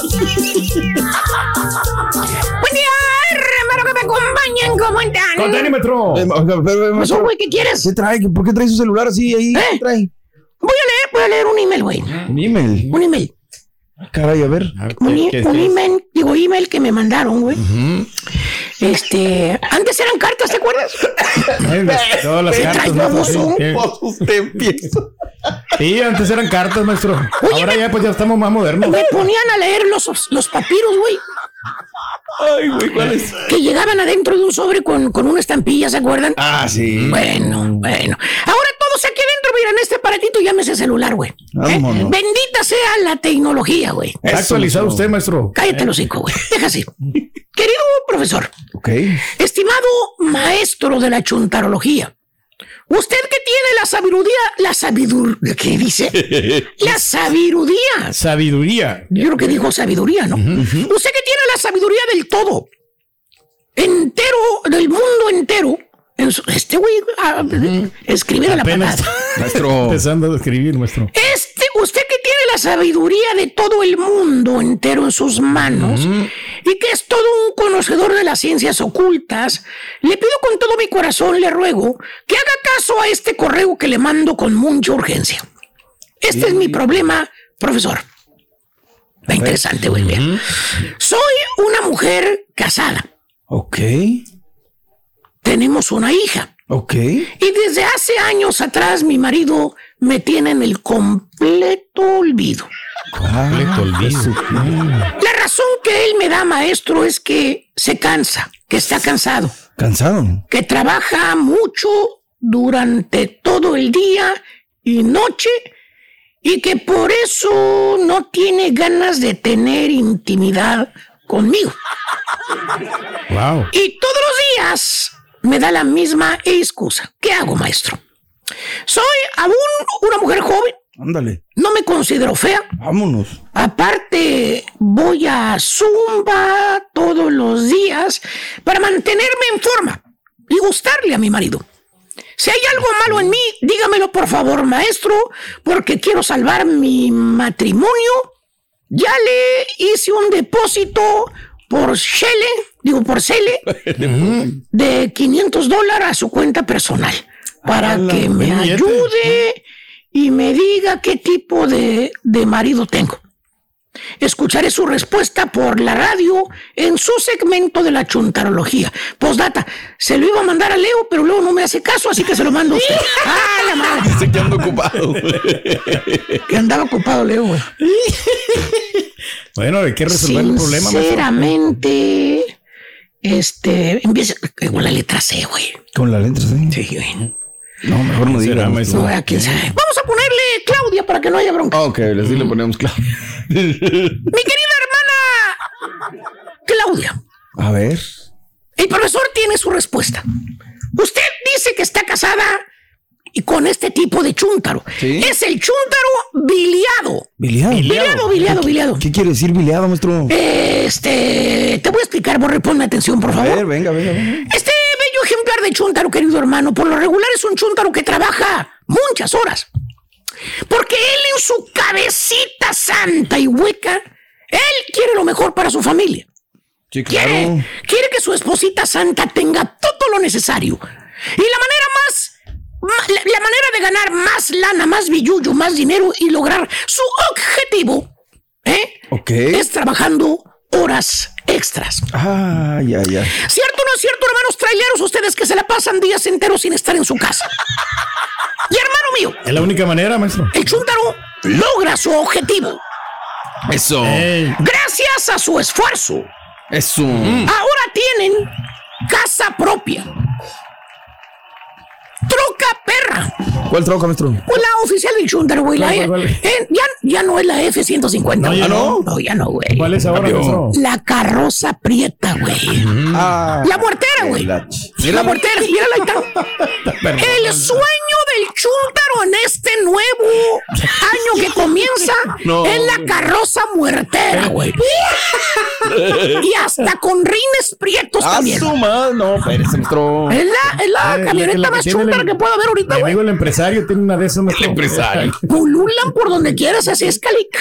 día, hermano, que me acompañan, ¿cómo están? ¡Contenímetro! Eh, oiga, pero, eh, Eso, güey, ¿qué quieres? ¿Qué trae? ¿Por qué trae su celular así ahí? ¿Eh? ¿Qué trae? Voy a leer, voy a leer un email, güey. Un email. Un email. Caray, a ver. Un, e- ¿Qué- un qué es? email, digo, email que me mandaron, güey. Ujú. Este, antes eran cartas, ¿te acuerdas? Ay, todas las ¿Qué cartas, traes, maestro. baboso? Sí, Pues usted empieza. sí, antes eran cartas, maestro. Oye, Ahora me- ya, pues ya estamos más modernos. Me ponían a leer los, los papiros, güey, Ay, güey, ¿cuál es? que llegaban adentro de un sobre con, con una estampilla, ¿se acuerdan? Ah, sí. Bueno, bueno. Ahora todos aquí adentro, miren, este aparatito llámese celular, güey. ¿Eh? Vámonos. Bendita sea la tecnología, güey. Está actualizado usted, maestro. Cállate el hocico, güey. Deja así. Querido profesor, Ok. estimado maestro de la chuntarología, usted que tiene la sabiduría, la sabiduría, ¿qué dice? La sabiduría. Sabiduría. Yo creo que dijo sabiduría, ¿no? Usted que tiene la sabiduría del todo, entero, del mundo entero. En su- este güey ah, escribe de la Apenas patada. Maestro. empezando a escribir, maestro. Este, usted que tiene la sabiduría de todo el mundo entero en sus manos y que es todo un conocedor de las ciencias ocultas, le pido con todo mi corazón, le ruego que haga caso a este correo que le mando con mucha urgencia. Este es mi problema, profesor. Va interesante, güey. Bien. Soy una mujer casada. Ok. Tenemos una hija. Ok. Y desde hace años atrás mi marido me tiene en el completo olvido. Completo olvido. La razón que él me da, maestro, es que se cansa, que está cansado, ¿Cansado? que trabaja mucho durante todo el día y noche y que por eso no tiene ganas de tener intimidad conmigo. Wow. Y todos los días me da la misma excusa. ¿Qué hago, maestro? Soy aún una mujer joven. Ándale. No me considero fea. Vámonos. Aparte, voy a Zumba todos los días para mantenerme en forma y gustarle a mi marido. Si hay algo malo en mí, dígamelo por favor, maestro, porque quiero salvar mi matrimonio. Ya le hice un depósito por Shele, digo por Cele, de quinientos dólares a su cuenta personal para Ala, que me buen billete. ayude y me diga qué tipo de, de marido tengo. Escucharé su respuesta por la radio en su segmento de la chuntarología. Postdata, se lo iba a mandar a Leo, pero Leo no me hace caso, así que se lo mando a usted. ¡Ah, la madre! Dice que ando ocupado. Que andaba ocupado Leo, güey. Bueno, hay que resolver el problema, maestro. Sinceramente, este, empieza con la letra C, güey. Con la letra C. Sí, güey. No, mejor no diga. maestro? No, ¿a quién sabe? Vamos a ponerle Claudia para que no haya bronca. Ok, así le ponemos claro. Mi querida hermana Claudia, A ver. el profesor tiene su respuesta. Usted dice que está casada y con este tipo de chúntaro. ¿Sí? Es el chúntaro biliado. ¿Biliado? Biliado, biliado, ¿Qué, biliado. ¿Qué quiere decir biliado, maestro? Este, te voy a explicar, Borre, ponme atención, por favor. A ver, venga, venga, venga. Este bello ejemplar de chúntaro, querido hermano, por lo regular es un chúntaro que trabaja muchas horas. Porque él en su cabecita santa y hueca, él quiere lo mejor para su familia. Sí, claro. Quiere, quiere que su esposita santa tenga todo lo necesario. Y la manera más, ma- la, la manera de ganar más lana, más billullo, más dinero y lograr su objetivo, ¿eh? Okay. Es trabajando horas extras. Ah, ya, ya. ¿Cierto o no es cierto, hermanos traileros? Ustedes que se la pasan días enteros sin estar en su casa. Y hermano mío, Es la única manera, maestro. el chúntaro logra su objetivo Eso. Ey. gracias a su esfuerzo. Eso. Ahora tienen casa propia, troca perra. ¿Cuál troca, maestro? Pues la oficial del chúntaro, güey. la- ¿Cuál, cuál, cuál? eh, ya, ya no es la F ciento cincuenta. No, ya no. No, ya no, güey. ¿Cuál es ahora, Cambió. maestro? La carroza prieta, güey. Ah. La muertera, güey. La, La muertera, mírala ahí está. El sueño del chúntaro en este nuevo año que comienza No. es la carroza muertera, güey. Y hasta con rines prietos Ah, también. su madre. No, espérese, maestro. Es la, es la Eh, camioneta la que más tiene chúntara el- que pueda haber ahorita, Mi güey. amigo el empresario tiene una de esas, maestro. El empresario. Pululan por donde quieras, así es, Calica.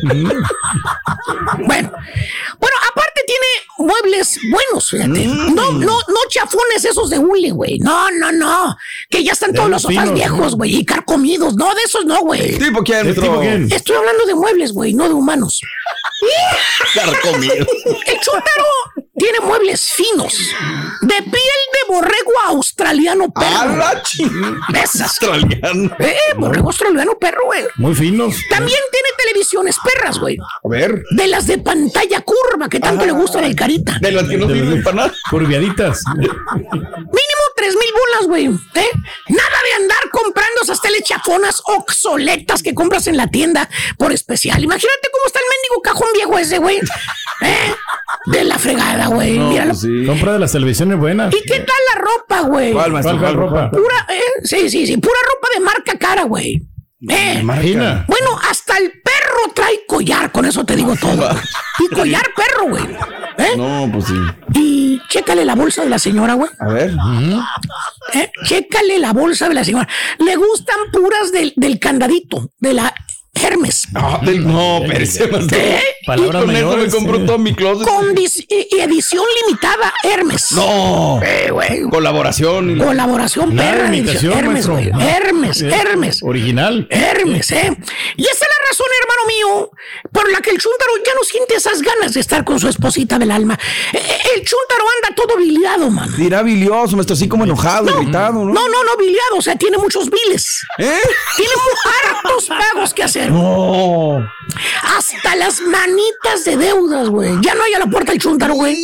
Bueno, bueno, aparte tiene muebles buenos, fíjate. No, no, no chafones esos de hule, güey. No, no, no. Que ya están De todos los los sofás finos, viejos, ¿no? güey, y carcomidos. No, de esos no, güey. ¿Tipo quién, ¿El maestro? tipo quién? Estoy hablando de muebles, güey, no de humanos. Carcomido. El chúntaro tiene muebles finos, de piel de borrego australiano ¡A perro. la chi- Esas. Australiano. Eh, borrego australiano perro, güey. Muy finos. También tiene televisiones perras, güey. A ver. De las de pantalla curva que tanto le gustan al Carita. De las que no De- sirven para nada. Curviaditas. Mínimo tres mil bolas, güey. ¿Eh? Nada de andar comprando esas telechafonas obsoletas que compras en la tienda por especial. Imagínate cómo está el mendigo cajón viejo ese, güey. ¿Eh? De la fregada, güey. No, Míralo. pues sí. Compra de las televisiones buenas. ¿Y qué tal la ropa, güey? ¿Cuál, maestro? ¿Cuál, cuál ¿Cuál, ropa? Pura, eh, sí, sí, sí. Pura ropa de marca cara, güey. Eh. Imagina. Bueno, hasta el perro trae collar, con eso te digo todo. Y collar perro, güey. ¿Eh? No, pues sí. Y chécale la bolsa de la señora, güey. A ver. ¿Eh? Chécale la bolsa de la señora. Le gustan puras del, del candadito, de la Hermes. Ah, del- no, espérese, maestro. ¿Eh? Palabras Y con eso me mayores, compró sí. todo mi closet. Con dis- y- y edición limitada Hermes. No. Eh, güey. Colaboración. Colaboración Nada de perra. imitación, Hermes, maestro. güey. Hermes, Sí. Hermes. Original. Hermes, ¿eh? Y esa es la razón, hermano mío, por la que el chúntaro ya no siente esas ganas de estar con su esposita del alma. Eh, El chúntaro anda todo biliado, man. Dirá bilioso, maestro, así como enojado, irritado, ¿no? No, no, no, biliado, o sea, tiene muchos biles. ¿Eh? Tiene mu- hartos pagos que hacer. No. Hasta las manitas de deudas, güey. Ya no hay a la puerta el chúntaro, güey.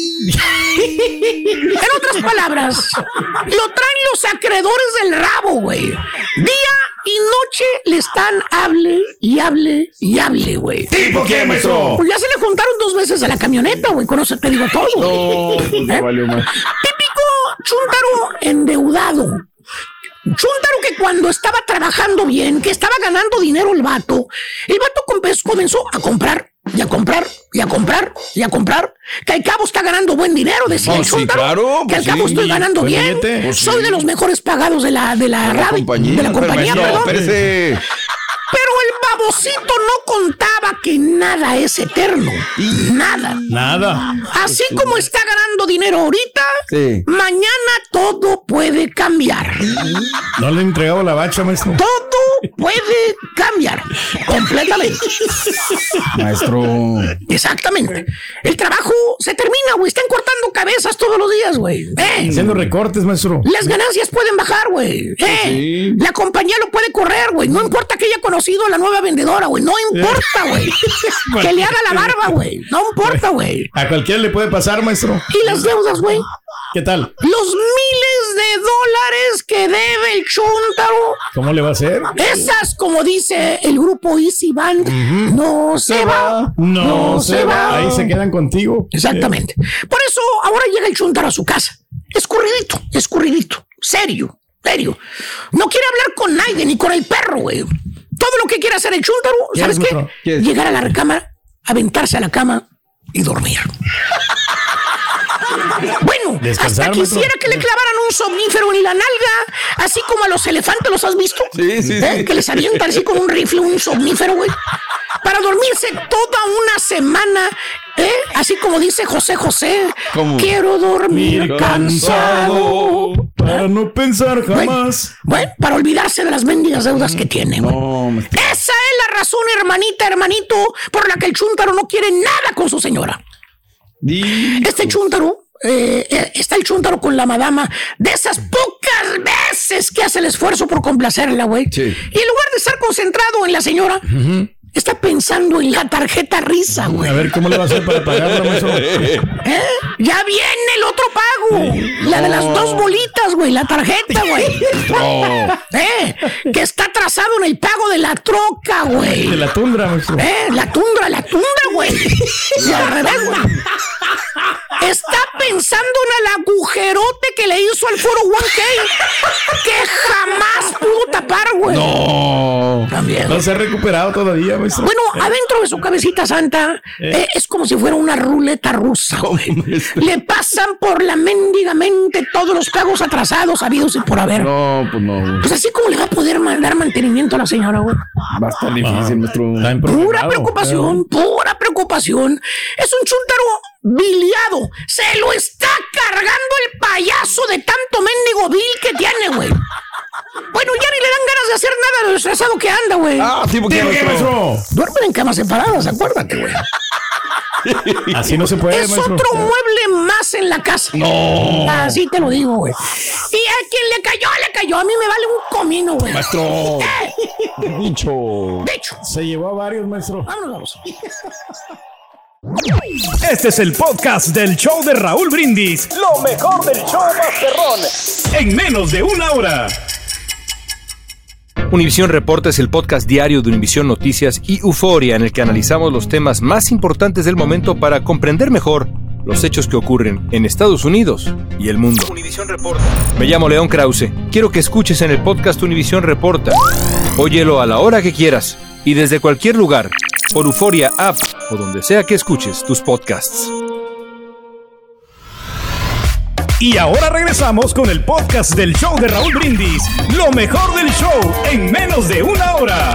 En otras palabras, lo traen los acreedores del rabo, güey. Día y noche le están hable y hable y hable, güey. ¿Tipo qué, maestro? Pues ya se le juntaron dos veces a la camioneta, güey. Con eso te digo todo. No, pues no ¿Eh? valió más. Típico chúntaro endeudado. Chúntaro que cuando estaba trabajando bien, que estaba ganando dinero el vato, el vato compe- comenzó a comprar y a comprar y a comprar y a comprar. Que al cabo está ganando buen dinero, decía Oh, el sí, chúntaro. claro, que al pues cabo sí. estoy ganando Buen bien. billete. Pues Soy sí. de los mejores pagados de la, de la De la radio, compañía. de la compañía, Pero, perdón. maestro, espérese. Pero el babocito no contaba que nada es eterno. Nada. Nada. Así como está ganando dinero ahorita, Sí. mañana todo puede cambiar. No le he entregado la bacha, maestro. Todo puede cambiar completamente. Maestro. Exactamente. El trabajo se termina, güey. Están cortando cabezas todos los días, güey. Eh, Haciendo recortes, maestro. Las ganancias pueden bajar, güey. Eh, Sí. La compañía lo puede correr, güey. No importa que haya conocido a la nueva vendedora, güey. No importa, güey. Que le haga la barba, güey. No importa, güey. A cualquiera le puede pasar, maestro. Y las deudas, güey. ¿Qué tal? Los miles de dólares que debe el chúntaro. ¿Cómo le va a hacer? Esas, como dice el grupo Easy Band, no se va. No, se va. Ahí se quedan contigo. Exactamente. Por eso ahora llega el chúntaro a su casa. Escurridito, escurridito. Serio. Serio. No quiere hablar con nadie, ni con el perro, güey. Todo lo que quiere hacer el chúntaro, ¿sabes qué? ¿Qué Llegar a la recámara, aventarse a la cama y dormir. Bueno, Descansar, hasta quisiera maestro. que le clavaran un somnífero en la nalga, así como a los elefantes, ¿los has visto? Sí, sí, ¿Eh? sí. Que les avientan así con un rifle, un somnífero, güey. Para dormirse toda una semana, ¿eh? Así como dice José José. ¿Cómo? Quiero dormir cansado. Para no pensar jamás. Bueno, bueno, para olvidarse de las mendigas deudas que tiene, güey. No, me- Esa es la razón, hermanita, hermanito, por la que el chúntaro no quiere nada con su señora. Di- Este chúntaro, eh, eh, está el chúntaro con la madama de esas pocas veces que hace el esfuerzo por complacerla, güey. Sí. Y en lugar de estar concentrado en la señora, está pensando en la tarjeta risa, güey. A ver cómo le va a hacer para pagarla, maestro. ¿Eh? Ya viene el otro pago. La de las dos bolitas, güey. La tarjeta, güey. ¿Eh? Que está trazado en el pago de la troca, güey. De la tundra, maestro. ¿Eh? La tundra, la tundra, güey. Y al revés, güey. Está pensando en el agujerote que le hizo al Foro uno K, que jamás pudo tapar, güey. No. También. No se ha recuperado todavía, maestro. Bueno, adentro de su cabecita santa eh, es como si fuera una ruleta rusa, güey. Le pasan por la mendiga mente todos los pagos atrasados habidos y por haber. No, pues no. güey. Pues así como le va a poder ma- dar mantenimiento a la señora, güey. Va a estar difícil, maestro. Está en Pura programado, preocupación, pura preocupación. Es un chúntaro biliado. Se lo está cargando el payaso de tanto mendigo vil que tiene, güey. Bueno, ya ni le dan ganas de hacer nada de lo estresado que anda, güey. Ah, sí, porque ¿Por qué, maestro? Duermen en camas separadas, acuérdate, güey. Así no se puede, Es maestro. otro mueble más en la casa. No. Así te lo digo, güey. Y a quien le cayó, le cayó. A mí me vale un comino, güey. Maestro. Eh, Dicho. De hecho, Se llevó a varios, maestro. vámonos, vamos. Este es el podcast del show de Raúl Brindis. Lo mejor del show Masterrón. En menos de una hora. Univisión Reporta es el podcast diario de Univisión Noticias y Euforia, en el que analizamos los temas más importantes del momento para comprender mejor los hechos que ocurren en Estados Unidos y el mundo. Univisión Reporta. Me llamo León Krause. Quiero que escuches en el podcast Univisión Reporta. Óyelo a la hora que quieras y desde cualquier lugar, por Euforia App o donde sea que escuches tus podcasts. Y ahora regresamos con el podcast del show de Raúl Brindis. Lo mejor del show en menos de una hora.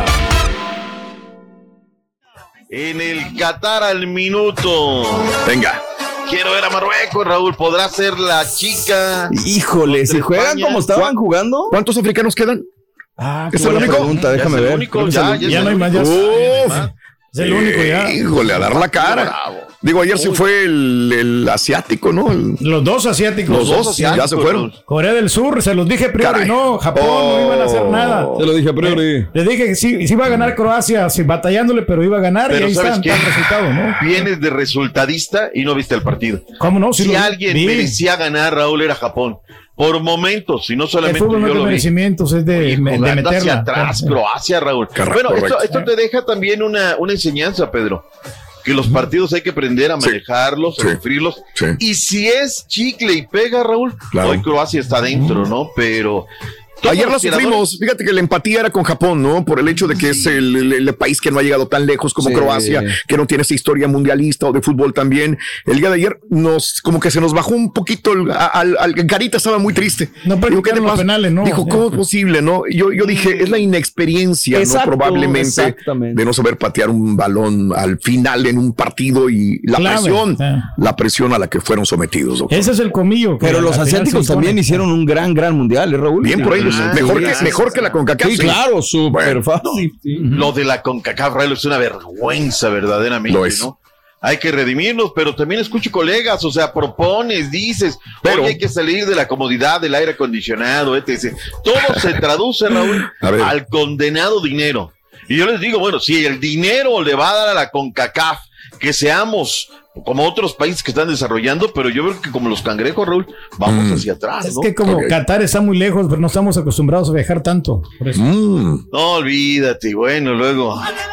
En el Qatar al minuto. Venga. Quiero ver a Marruecos, Raúl. ¿Podrá ser la chica? Híjole, si juegan España. como estaban jugando. ¿Cuántos africanos quedan? Ah, ¿Es el único? pregunta, Ya déjame es el ver. único, Creo que ya, es el ya único. Ya no hay más, ya. Uf. Es el único ya. Híjole, a dar la cara. Bravo. Digo, ayer se fue el, el asiático, ¿no? El- Los dos asiáticos. los dos ya se fueron. Corea del Sur, se los dije a priori, Caray. no, Japón no iban a hacer Oh. nada. Te lo dije a priori. Le dije que sí, sí iba a ganar Croacia, sí, batallándole, pero iba a ganar Pero y ahí ¿sabes está, qué? está el resultado, ¿no? Vienes de resultadista y no viste el partido. ¿Cómo no? Sí Si lo vi. alguien Vi. merecía ganar, Raúl, era Japón. Por momentos, y no El solamente fútbol no yo es de lo vi. merecimientos, es de, Oye, me- de jugando meterla. hacia atrás, Croacia, Raúl. Correcto, bueno, esto, correcto. esto te deja también una, una enseñanza, Pedro. Que los partidos hay que aprender a Sí. manejarlos, a Sí. sufrirlos. Sí. Y si es chicle y pega, Raúl, Claro. hoy Croacia está dentro, ¿no? Pero todos Ayer la los tiradores- sufrimos. Fíjate que la empatía era con Japón, ¿no? Por el hecho de que es el, el- el país que no ha llegado tan lejos como Sí. Croacia, que no tiene esa historia mundialista o de fútbol también. El día de ayer nos, como que se nos bajó un poquito el, al, al Garita estaba muy triste. No Dijo, ¿qué practicaron te los pasa? penales, ¿no? Dijo, ¿cómo es posible, no? Yo, yo dije, es la inexperiencia, Exacto, ¿no? Probablemente exactamente. de no saber patear un balón al final en un partido y la Clave, presión, eh. la presión a la que fueron sometidos, doctor. Ese es el comillo. que Pero al los final asiáticos se impone. también hicieron un gran, gran mundial, ¿eh, Raúl? Bien por ellos, Ah, mejor, sí, que, sí, mejor sí. que la CONCACAF. Sí, claro, súper Bueno. fácil. sí. Lo de la CONCACAF, Raúl, es una vergüenza verdaderamente, Lo es. ¿no? Hay que redimirnos, pero también escucho colegas, o sea, propones, dices, Pero- oye, hay que salir de la comodidad del aire acondicionado, etcétera. Todo se traduce, Raúl, A ver. al condenado dinero. Y yo les digo, bueno, si el dinero le va a dar a la CONCACAF, que seamos como otros países que están desarrollando, pero yo veo que como los cangrejos, Raúl, vamos Mm. hacia atrás, Es ¿no? que como Ok. Qatar está muy lejos, pero no estamos acostumbrados a viajar tanto. Por eso. Mm. No olvídate, bueno, luego.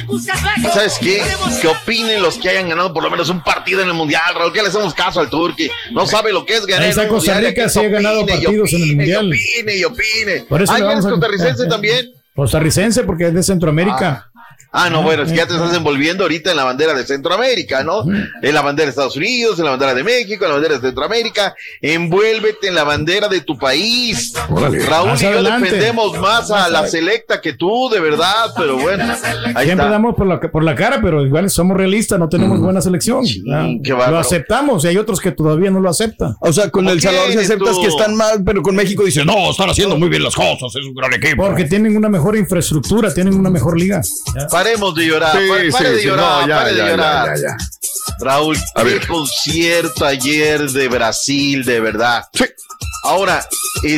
¿Sabes qué? Que opinen los que hayan ganado por lo menos un partido en el Mundial, Raúl. ¿Qué le hacemos caso al Turqui? No sabe lo que es ganar. Esa Costa Rica sí ha ganado partidos en el Mundial. Y opine, y opine. Por eso ¿Ah, vamos es a... costarricense también? Costarricense porque es de Centroamérica. Ah. Ah, no, bueno, es que ya te estás envolviendo ahorita en la bandera de Centroamérica, ¿no? En la bandera de Estados Unidos, en la bandera de México, en la bandera de Centroamérica. Envuélvete en la bandera de tu país. Órale. Raúl más y adelante. Yo defendemos más a la selecta que tú, de verdad, pero bueno. Ahí Siempre está. damos por la, por la cara, pero igual somos realistas, no tenemos mm. buena selección. Sí, lo aceptamos y hay otros que todavía no lo aceptan. O sea, con El Salvador se aceptas tú? que están mal, pero con México dicen, no, están haciendo muy bien las cosas, es un gran equipo. Porque tienen una mejor infraestructura, tienen una mejor liga. ¿Ya? Paremos de llorar, sí, pare, pare sí, de sí, llorar, no, ya, pare ya, de llorar. Ya, ya, ya. Raúl, a qué ver. concierto ayer de Brasil, de verdad. Sí. Ahora,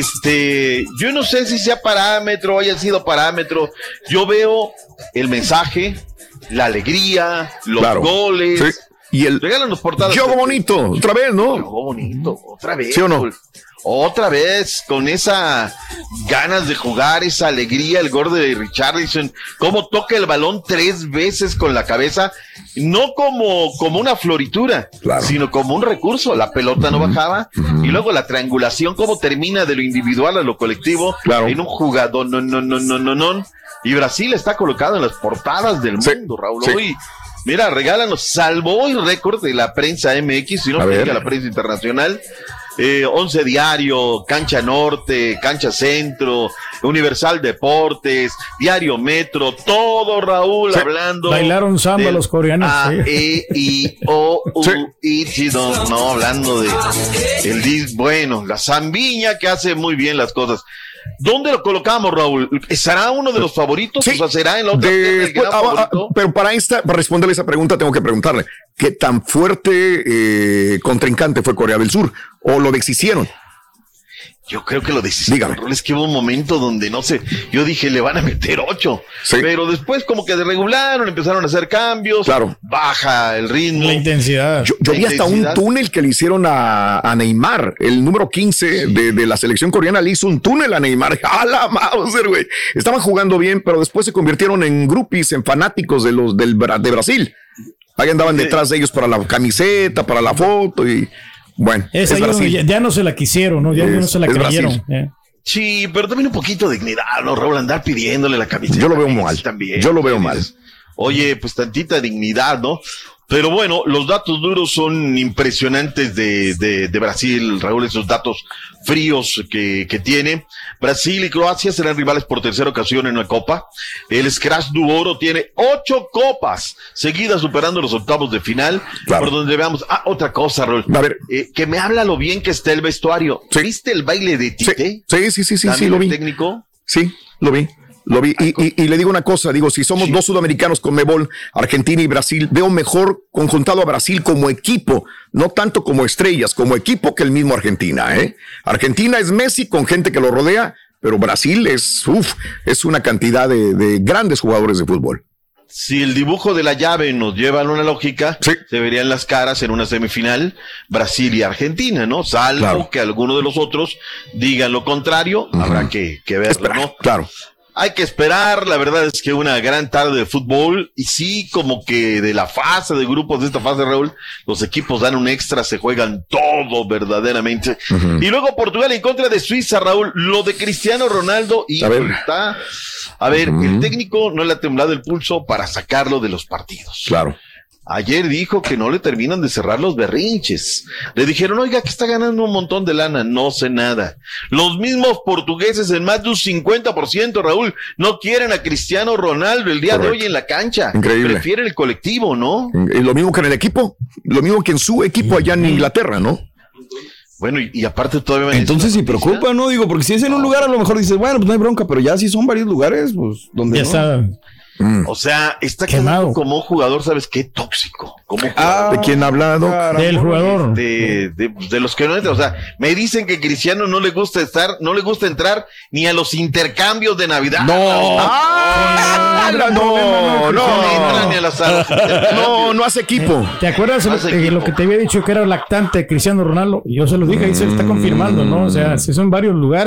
este, yo no sé si sea parámetro o haya sido parámetro. Yo veo el mensaje, la alegría, los claro. goles. Sí. Y el regálanos portadas. Juego bonito, otra vez, ¿no? Juego bonito, otra vez. ¿Sí o no? Otra vez, con esa ganas de jugar, esa alegría, el gol de Richarlison, cómo toca el balón tres veces con la cabeza, no como, como una floritura, claro. sino como un recurso, la pelota no bajaba, uh-huh. y luego la triangulación, cómo termina de lo individual a lo colectivo, claro. en un jugador, no, no, no, no, no, no, y Brasil está colocado en las portadas del sí. mundo, Raúl, sí. hoy. Mira, regálanos, salvo hoy récord de la prensa M X, si no me diga la prensa internacional, eh, Once Diario, Cancha Norte, Cancha Centro, Universal Deportes, Diario Metro, todo Raúl sí. hablando. Bailaron samba del, los coreanos. A, sí. E, I, O, U, sí. I, no, no, hablando de el dis, bueno, la zambiña que hace muy bien las cosas. ¿Dónde lo colocamos, Raúl? ¿Será uno de los favoritos? Sí. O sea, ¿será en la otra de, el gran ah, ah, pero para esta, para responderle esa pregunta, tengo que preguntarle, ¿qué tan fuerte eh, contrincante fue Corea del Sur? ¿O lo deshicieron? Yo creo que lo deshicieron. Es que hubo un momento donde, no sé, yo dije, le van a meter ocho. Sí. Pero después como que desregularon, empezaron a hacer cambios. Claro. Baja el ritmo. La intensidad. Yo, yo la vi hasta intensidad. un túnel que le hicieron a, a Neymar. El número quince sí. de, de la selección coreana le hizo un túnel a Neymar. ¡A la Mauser, güey! Estaban jugando bien, pero después se convirtieron en groupies, en fanáticos de los del, de Brasil. Ahí andaban sí. detrás de ellos para la camiseta, para la foto y... Bueno, es es Brasil. Ya, ya no se la quisieron, ¿no? Ya es, no se la creyeron. Eh. Sí, pero también un poquito de dignidad, ¿no, Raúl? Andar pidiéndole la camiseta. Yo lo veo mal. También. Yo lo veo mal. Oye, pues tantita dignidad, ¿no? Pero bueno, los datos duros son impresionantes de, de, de Brasil, Raúl, esos datos fríos que, que tiene. Brasil y Croacia serán rivales por tercera ocasión en una copa. El Scratch du Oro tiene ocho copas seguidas superando los octavos de final, claro. por donde veamos. Ah, otra cosa, Raúl. A ver. Eh, que me habla lo bien que está el vestuario. ¿Sí? ¿Viste el baile de Tite? Sí, sí, sí, sí, sí, lo vi. Técnico? Sí, lo vi. Lo vi, y, y, y le digo una cosa, digo, si somos sí. dos sudamericanos con Mebol, Argentina y Brasil, veo mejor conjuntado a Brasil como equipo, no tanto como estrellas, como equipo que el mismo Argentina, ¿eh? Argentina es Messi con gente que lo rodea, pero Brasil es, uff, es una cantidad de, de grandes jugadores de fútbol. Si el dibujo de la llave nos lleva a una lógica, sí. se verían las caras en una semifinal Brasil y Argentina, ¿no? Salvo claro. que alguno de los otros digan lo contrario, uh-huh. habrá que, que verlo, Espera, ¿no? Claro. Hay que esperar, la verdad es que una gran tarde de fútbol y sí, como que de la fase de grupos de esta fase, Raúl, los equipos dan un extra, se juegan todo verdaderamente. Uh-huh. Y luego Portugal en contra de Suiza, Raúl, lo de Cristiano Ronaldo y a ver, está, a ver, uh-huh. el técnico no le ha temblado el pulso para sacarlo de los partidos. Claro. Ayer dijo que no le terminan de cerrar los berrinches. Le dijeron, oiga, que está ganando un montón de lana. No sé nada. Los mismos portugueses en más de un cincuenta por ciento, Raúl, no quieren a Cristiano Ronaldo el día Correcto. de hoy en la cancha. Increíble. Prefieren el colectivo, ¿no? Y lo mismo que en el equipo. Lo mismo que en su equipo allá en Inglaterra, ¿no? Bueno, y, y aparte todavía... Entonces sí preocupa, ¿no? Digo, porque si es en un lugar a lo mejor dices, bueno, pues no hay bronca, pero ya si son varios lugares, pues donde ya no. está... Mm. O sea, está quedando como un jugador, ¿sabes qué? Tóxico. Como ah, ¿de quién ha hablado? Del jugador. De, de, de los que no entran. O sea, me dicen que Cristiano no le gusta estar, no le gusta entrar ni a los intercambios de Navidad. No, ah, no, no, no, no, ni a las no, no hace equipo. ¿Te acuerdas no lo, eh, lo que te había dicho que era lactante Cristiano Ronaldo? Yo se lo dije, ahí se lo está confirmando, ¿no? O sea, si son varios lugares.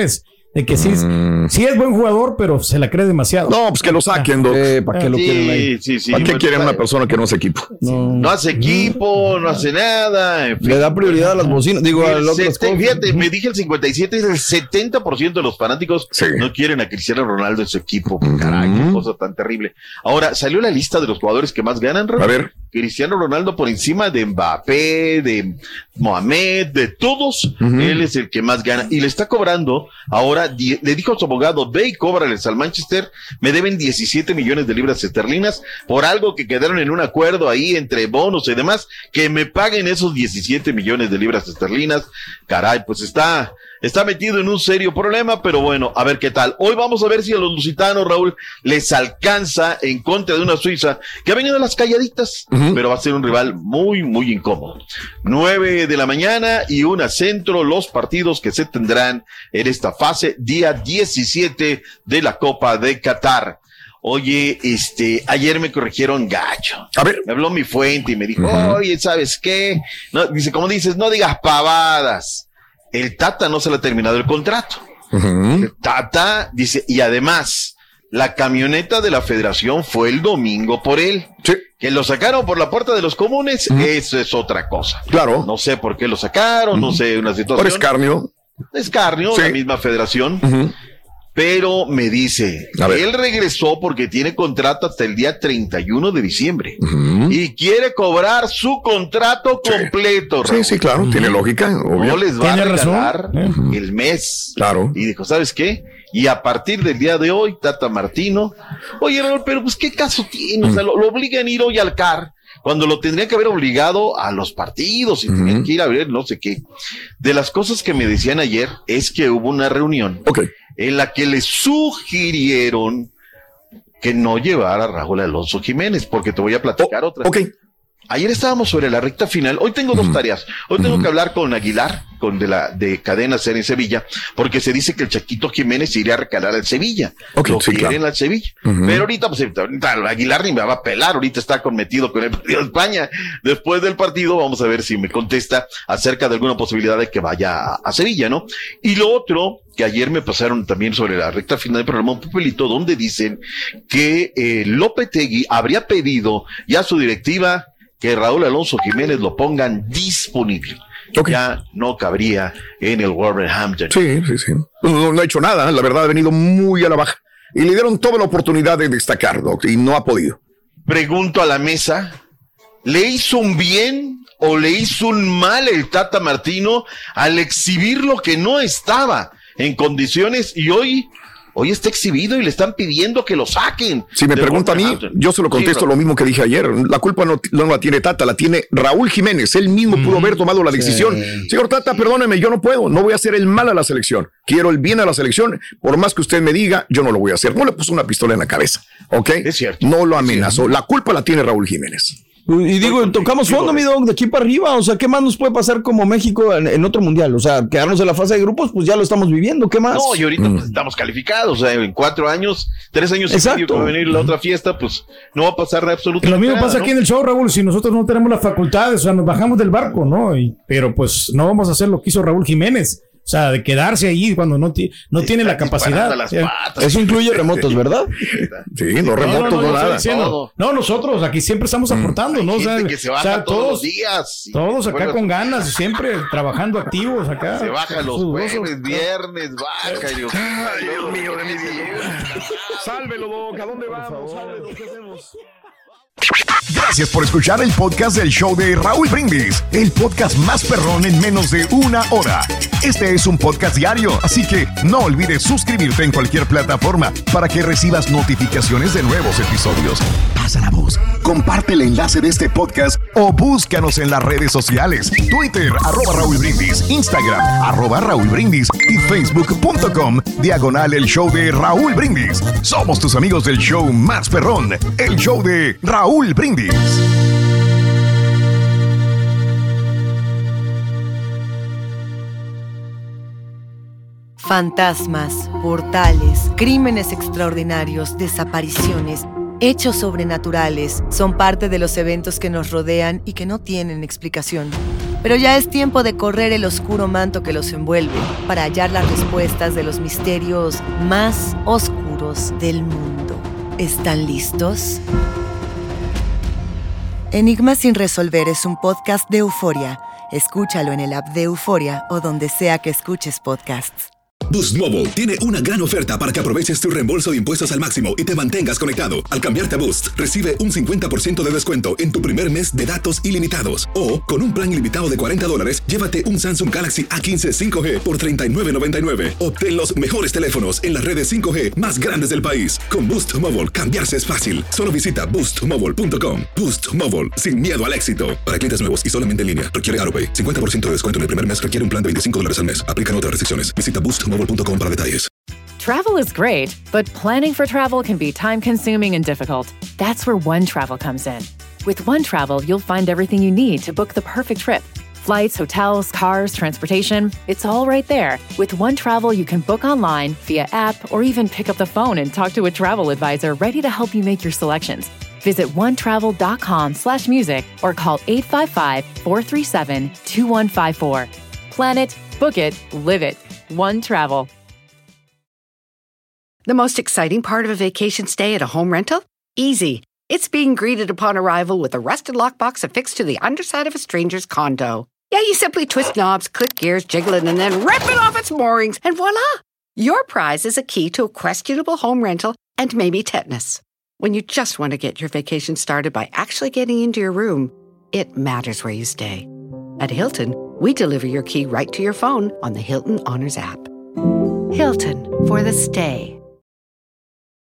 De que sí, mm. sí es buen jugador, pero se la cree demasiado. No, pues que lo saquen, Doc. Eh, ¿Para qué lo sí, quieren ahí? Sí, sí, ¿Para qué bueno, quieren una persona que no hace equipo? No, no hace equipo, no hace nada. En fin. Le da prioridad a las bocinas. Digo, a las otras cosas. Fíjate, me dije el cincuenta y siete, el setenta por ciento de los fanáticos sí. no quieren a Cristiano Ronaldo en su equipo. Uh-huh. Caray, qué cosa tan terrible. Ahora, salió la lista de los jugadores que más ganan, Raúl. A ver. Cristiano Ronaldo por encima de Mbappé, de Mohamed, de todos, uh-huh. él es el que más gana y le está cobrando ahora, die, le dijo a su abogado, ve y cóbrales al Manchester, me deben diecisiete millones de libras esterlinas por algo que quedaron en un acuerdo ahí entre bonos y demás, que me paguen esos diecisiete millones de libras esterlinas. Caray, pues está... Está metido en un serio problema, pero bueno, a ver qué tal. Hoy vamos a ver si a los lusitanos, Raúl, les alcanza en contra de una Suiza que ha venido a las calladitas, uh-huh. pero va a ser un rival muy, muy incómodo. Nueve de la mañana y una centro, los partidos que se tendrán en esta fase, día diecisiete de la Copa de Qatar. Oye, este, ayer me corrigieron gacho. A ver. Me habló mi fuente y me dijo, uh-huh. oye, ¿sabes qué? No, dice, como dices, no digas pavadas. El Tata no se le ha terminado el contrato. Uh-huh. El Tata dice, y además, la camioneta de la federación fue el domingo por él. Sí. Que lo sacaron por la puerta de los comunes, uh-huh. eso es otra cosa. Claro. No sé por qué lo sacaron, uh-huh. no sé, una situación. Por escarnio. Escarnio, sí. la misma federación. Uh-huh. Pero me dice, él regresó porque tiene contrato hasta el día treinta y uno de diciembre uh-huh. y quiere cobrar su contrato sí. completo. Sí, sí, claro, uh-huh. tiene lógica. Obvio. No les va a regalar uh-huh. el mes. Claro. Y dijo, ¿sabes qué? Y a partir del día de hoy, Tata Martino, oye, pero pues qué caso tiene, uh-huh. o sea, lo, lo obligan a ir hoy al C A R. Cuando lo tendría que haber obligado a los partidos y uh-huh. tenían que ir a ver no sé qué. De las cosas que me decían ayer es que hubo una reunión okay. en la que le sugirieron que no llevara a Raúl Alonso Jiménez, porque te voy a platicar oh, otra. Ok. Ayer estábamos sobre la recta final. Hoy tengo dos uh-huh. tareas. Hoy tengo uh-huh. que hablar con Aguilar, con de la de Cadena Ser en Sevilla, porque se dice que el Chaquito Jiménez iría a recalar al Sevilla. Okay, lo sí, quieren claro. al Sevilla. Uh-huh. Pero ahorita, pues, ahorita Aguilar ni me va a pelar. Ahorita está cometido con el partido de España. Después del partido, vamos a ver si me contesta acerca de alguna posibilidad de que vaya a, a Sevilla, ¿no? Y lo otro, que ayer me pasaron también sobre la recta final del programa, un papelito donde dicen que eh, Lopetegui habría pedido ya a su directiva que Raúl Alonso Jiménez lo pongan disponible. Okay. Ya no cabría en el Wolverhampton. Sí, sí, sí. No, no ha hecho nada, la verdad ha venido muy a la baja. Y le dieron toda la oportunidad de destacar, Doc, y no ha podido. Pregunto a la mesa, ¿le hizo un bien o le hizo un mal el Tata Martino al exhibir lo que no estaba en condiciones y hoy... Hoy está exhibido y le están pidiendo que lo saquen. Si me pregunta a mí, yo se lo contesto sí, lo mismo que dije ayer. La culpa no, no la tiene Tata, la tiene Raúl Jiménez. Él mismo mm, pudo haber tomado la decisión. Sí. Señor Tata, perdóneme, yo no puedo. No voy a hacer el mal a la selección. Quiero el bien a la selección. Por más que usted me diga, yo no lo voy a hacer. No le puso una pistola en la cabeza. ¿Ok? Es cierto. No lo amenazó. La culpa la tiene Raúl Jiménez. Y digo, tocamos fondo, mi Doc, de aquí para arriba. O sea, ¿qué más nos puede pasar como México en, en otro mundial? O sea, quedarnos en la fase de grupos, pues ya lo estamos viviendo. ¿Qué más? No, y ahorita mm. pues, estamos calificados. O sea, en cuatro años, tres años y medio que va a venir la otra fiesta, pues no va a pasar absolutamente nada. Lo mismo nada, pasa ¿no? aquí en el show, Raúl. Si nosotros no tenemos las facultades, o sea, nos bajamos del barco, ¿no? Y, pero pues no vamos a hacer lo que hizo Raúl Jiménez. O sea, de quedarse ahí cuando no, ti, no tiene la capacidad. Patas, eso incluye remotos, ¿verdad? Sí, no, no remotos, no, no, no nada. Diciendo, no, nosotros aquí siempre estamos aportando, mm. ¿no? Hay o sea, que se baja o sea, todos, todos los días. Todos acá bueno, con ganas, siempre trabajando activos acá. Se baja los jueves, viernes, baja. Dios, ay, Dios mío de mi vida. Sálvelo, Doc, ¿a dónde vamos? Sálvelo, ¿qué hacemos? Gracias por escuchar el podcast del show de Raúl Brindis, el podcast más perrón en menos de una hora. Este es un podcast diario, así que no olvides suscribirte en cualquier plataforma para que recibas notificaciones de nuevos episodios. Pasa la voz, comparte el enlace de este podcast o búscanos en las redes sociales, Twitter, arroba Raúl Brindis, Instagram, arroba Raúl Brindis y Facebook.com, diagonal el show de Raúl Brindis. Somos tus amigos del show más perrón, el show de Raúl Brindis. Fantasmas, portales, crímenes extraordinarios, desapariciones, hechos sobrenaturales son parte de los eventos que nos rodean y que no tienen explicación. Pero ya es tiempo de correr el oscuro manto que los envuelve para hallar las respuestas de los misterios más oscuros del mundo. ¿Están listos? Enigma sin resolver es un podcast de Euforia. Escúchalo en el app de Euforia o donde sea que escuches podcasts. Boost Mobile tiene una gran oferta para que aproveches tu reembolso de impuestos al máximo y te mantengas conectado. Al cambiarte a Boost, recibe un cincuenta por ciento de descuento en tu primer mes de datos ilimitados. O, con un plan ilimitado de cuarenta dólares, llévate un Samsung Galaxy A quince cinco G por treinta y nueve noventa y nueve. Obtén los mejores teléfonos en las redes cinco G más grandes del país. Con Boost Mobile, cambiarse es fácil. Solo visita boost mobile punto com. Boost Mobile, sin miedo al éxito. Para clientes nuevos y solamente en línea, requiere AutoPay. cincuenta por ciento de descuento en el primer mes, requiere un plan de veinticinco dólares al mes. Aplican otras restricciones. Visita boost mobile punto com para detalles. Travel is great, but planning for travel can be time-consuming and difficult. That's where One Travel comes in. With One Travel, you'll find everything you need to book the perfect trip. Flights, hotels, cars, transportation, it's all right there. With One Travel, you can book online, via app, or even pick up the phone and talk to a travel advisor ready to help you make your selections. Visit onetravel.com slash music or call eight five five, four three seven, two one five four. Plan it, book it, live it. One Travel. The most exciting part of a vacation stay at a home rental? Easy. It's being greeted upon arrival with a rusted lockbox affixed to the underside of a stranger's condo. Yeah, you simply twist knobs, click gears, jiggle it, and then rip it off its moorings, and voila! Your prize is a key to a questionable home rental and maybe tetanus. When you just want to get your vacation started by actually getting into your room, it matters where you stay. At Hilton, we deliver your key right to your phone on the Hilton Honors app. Hilton, for the stay.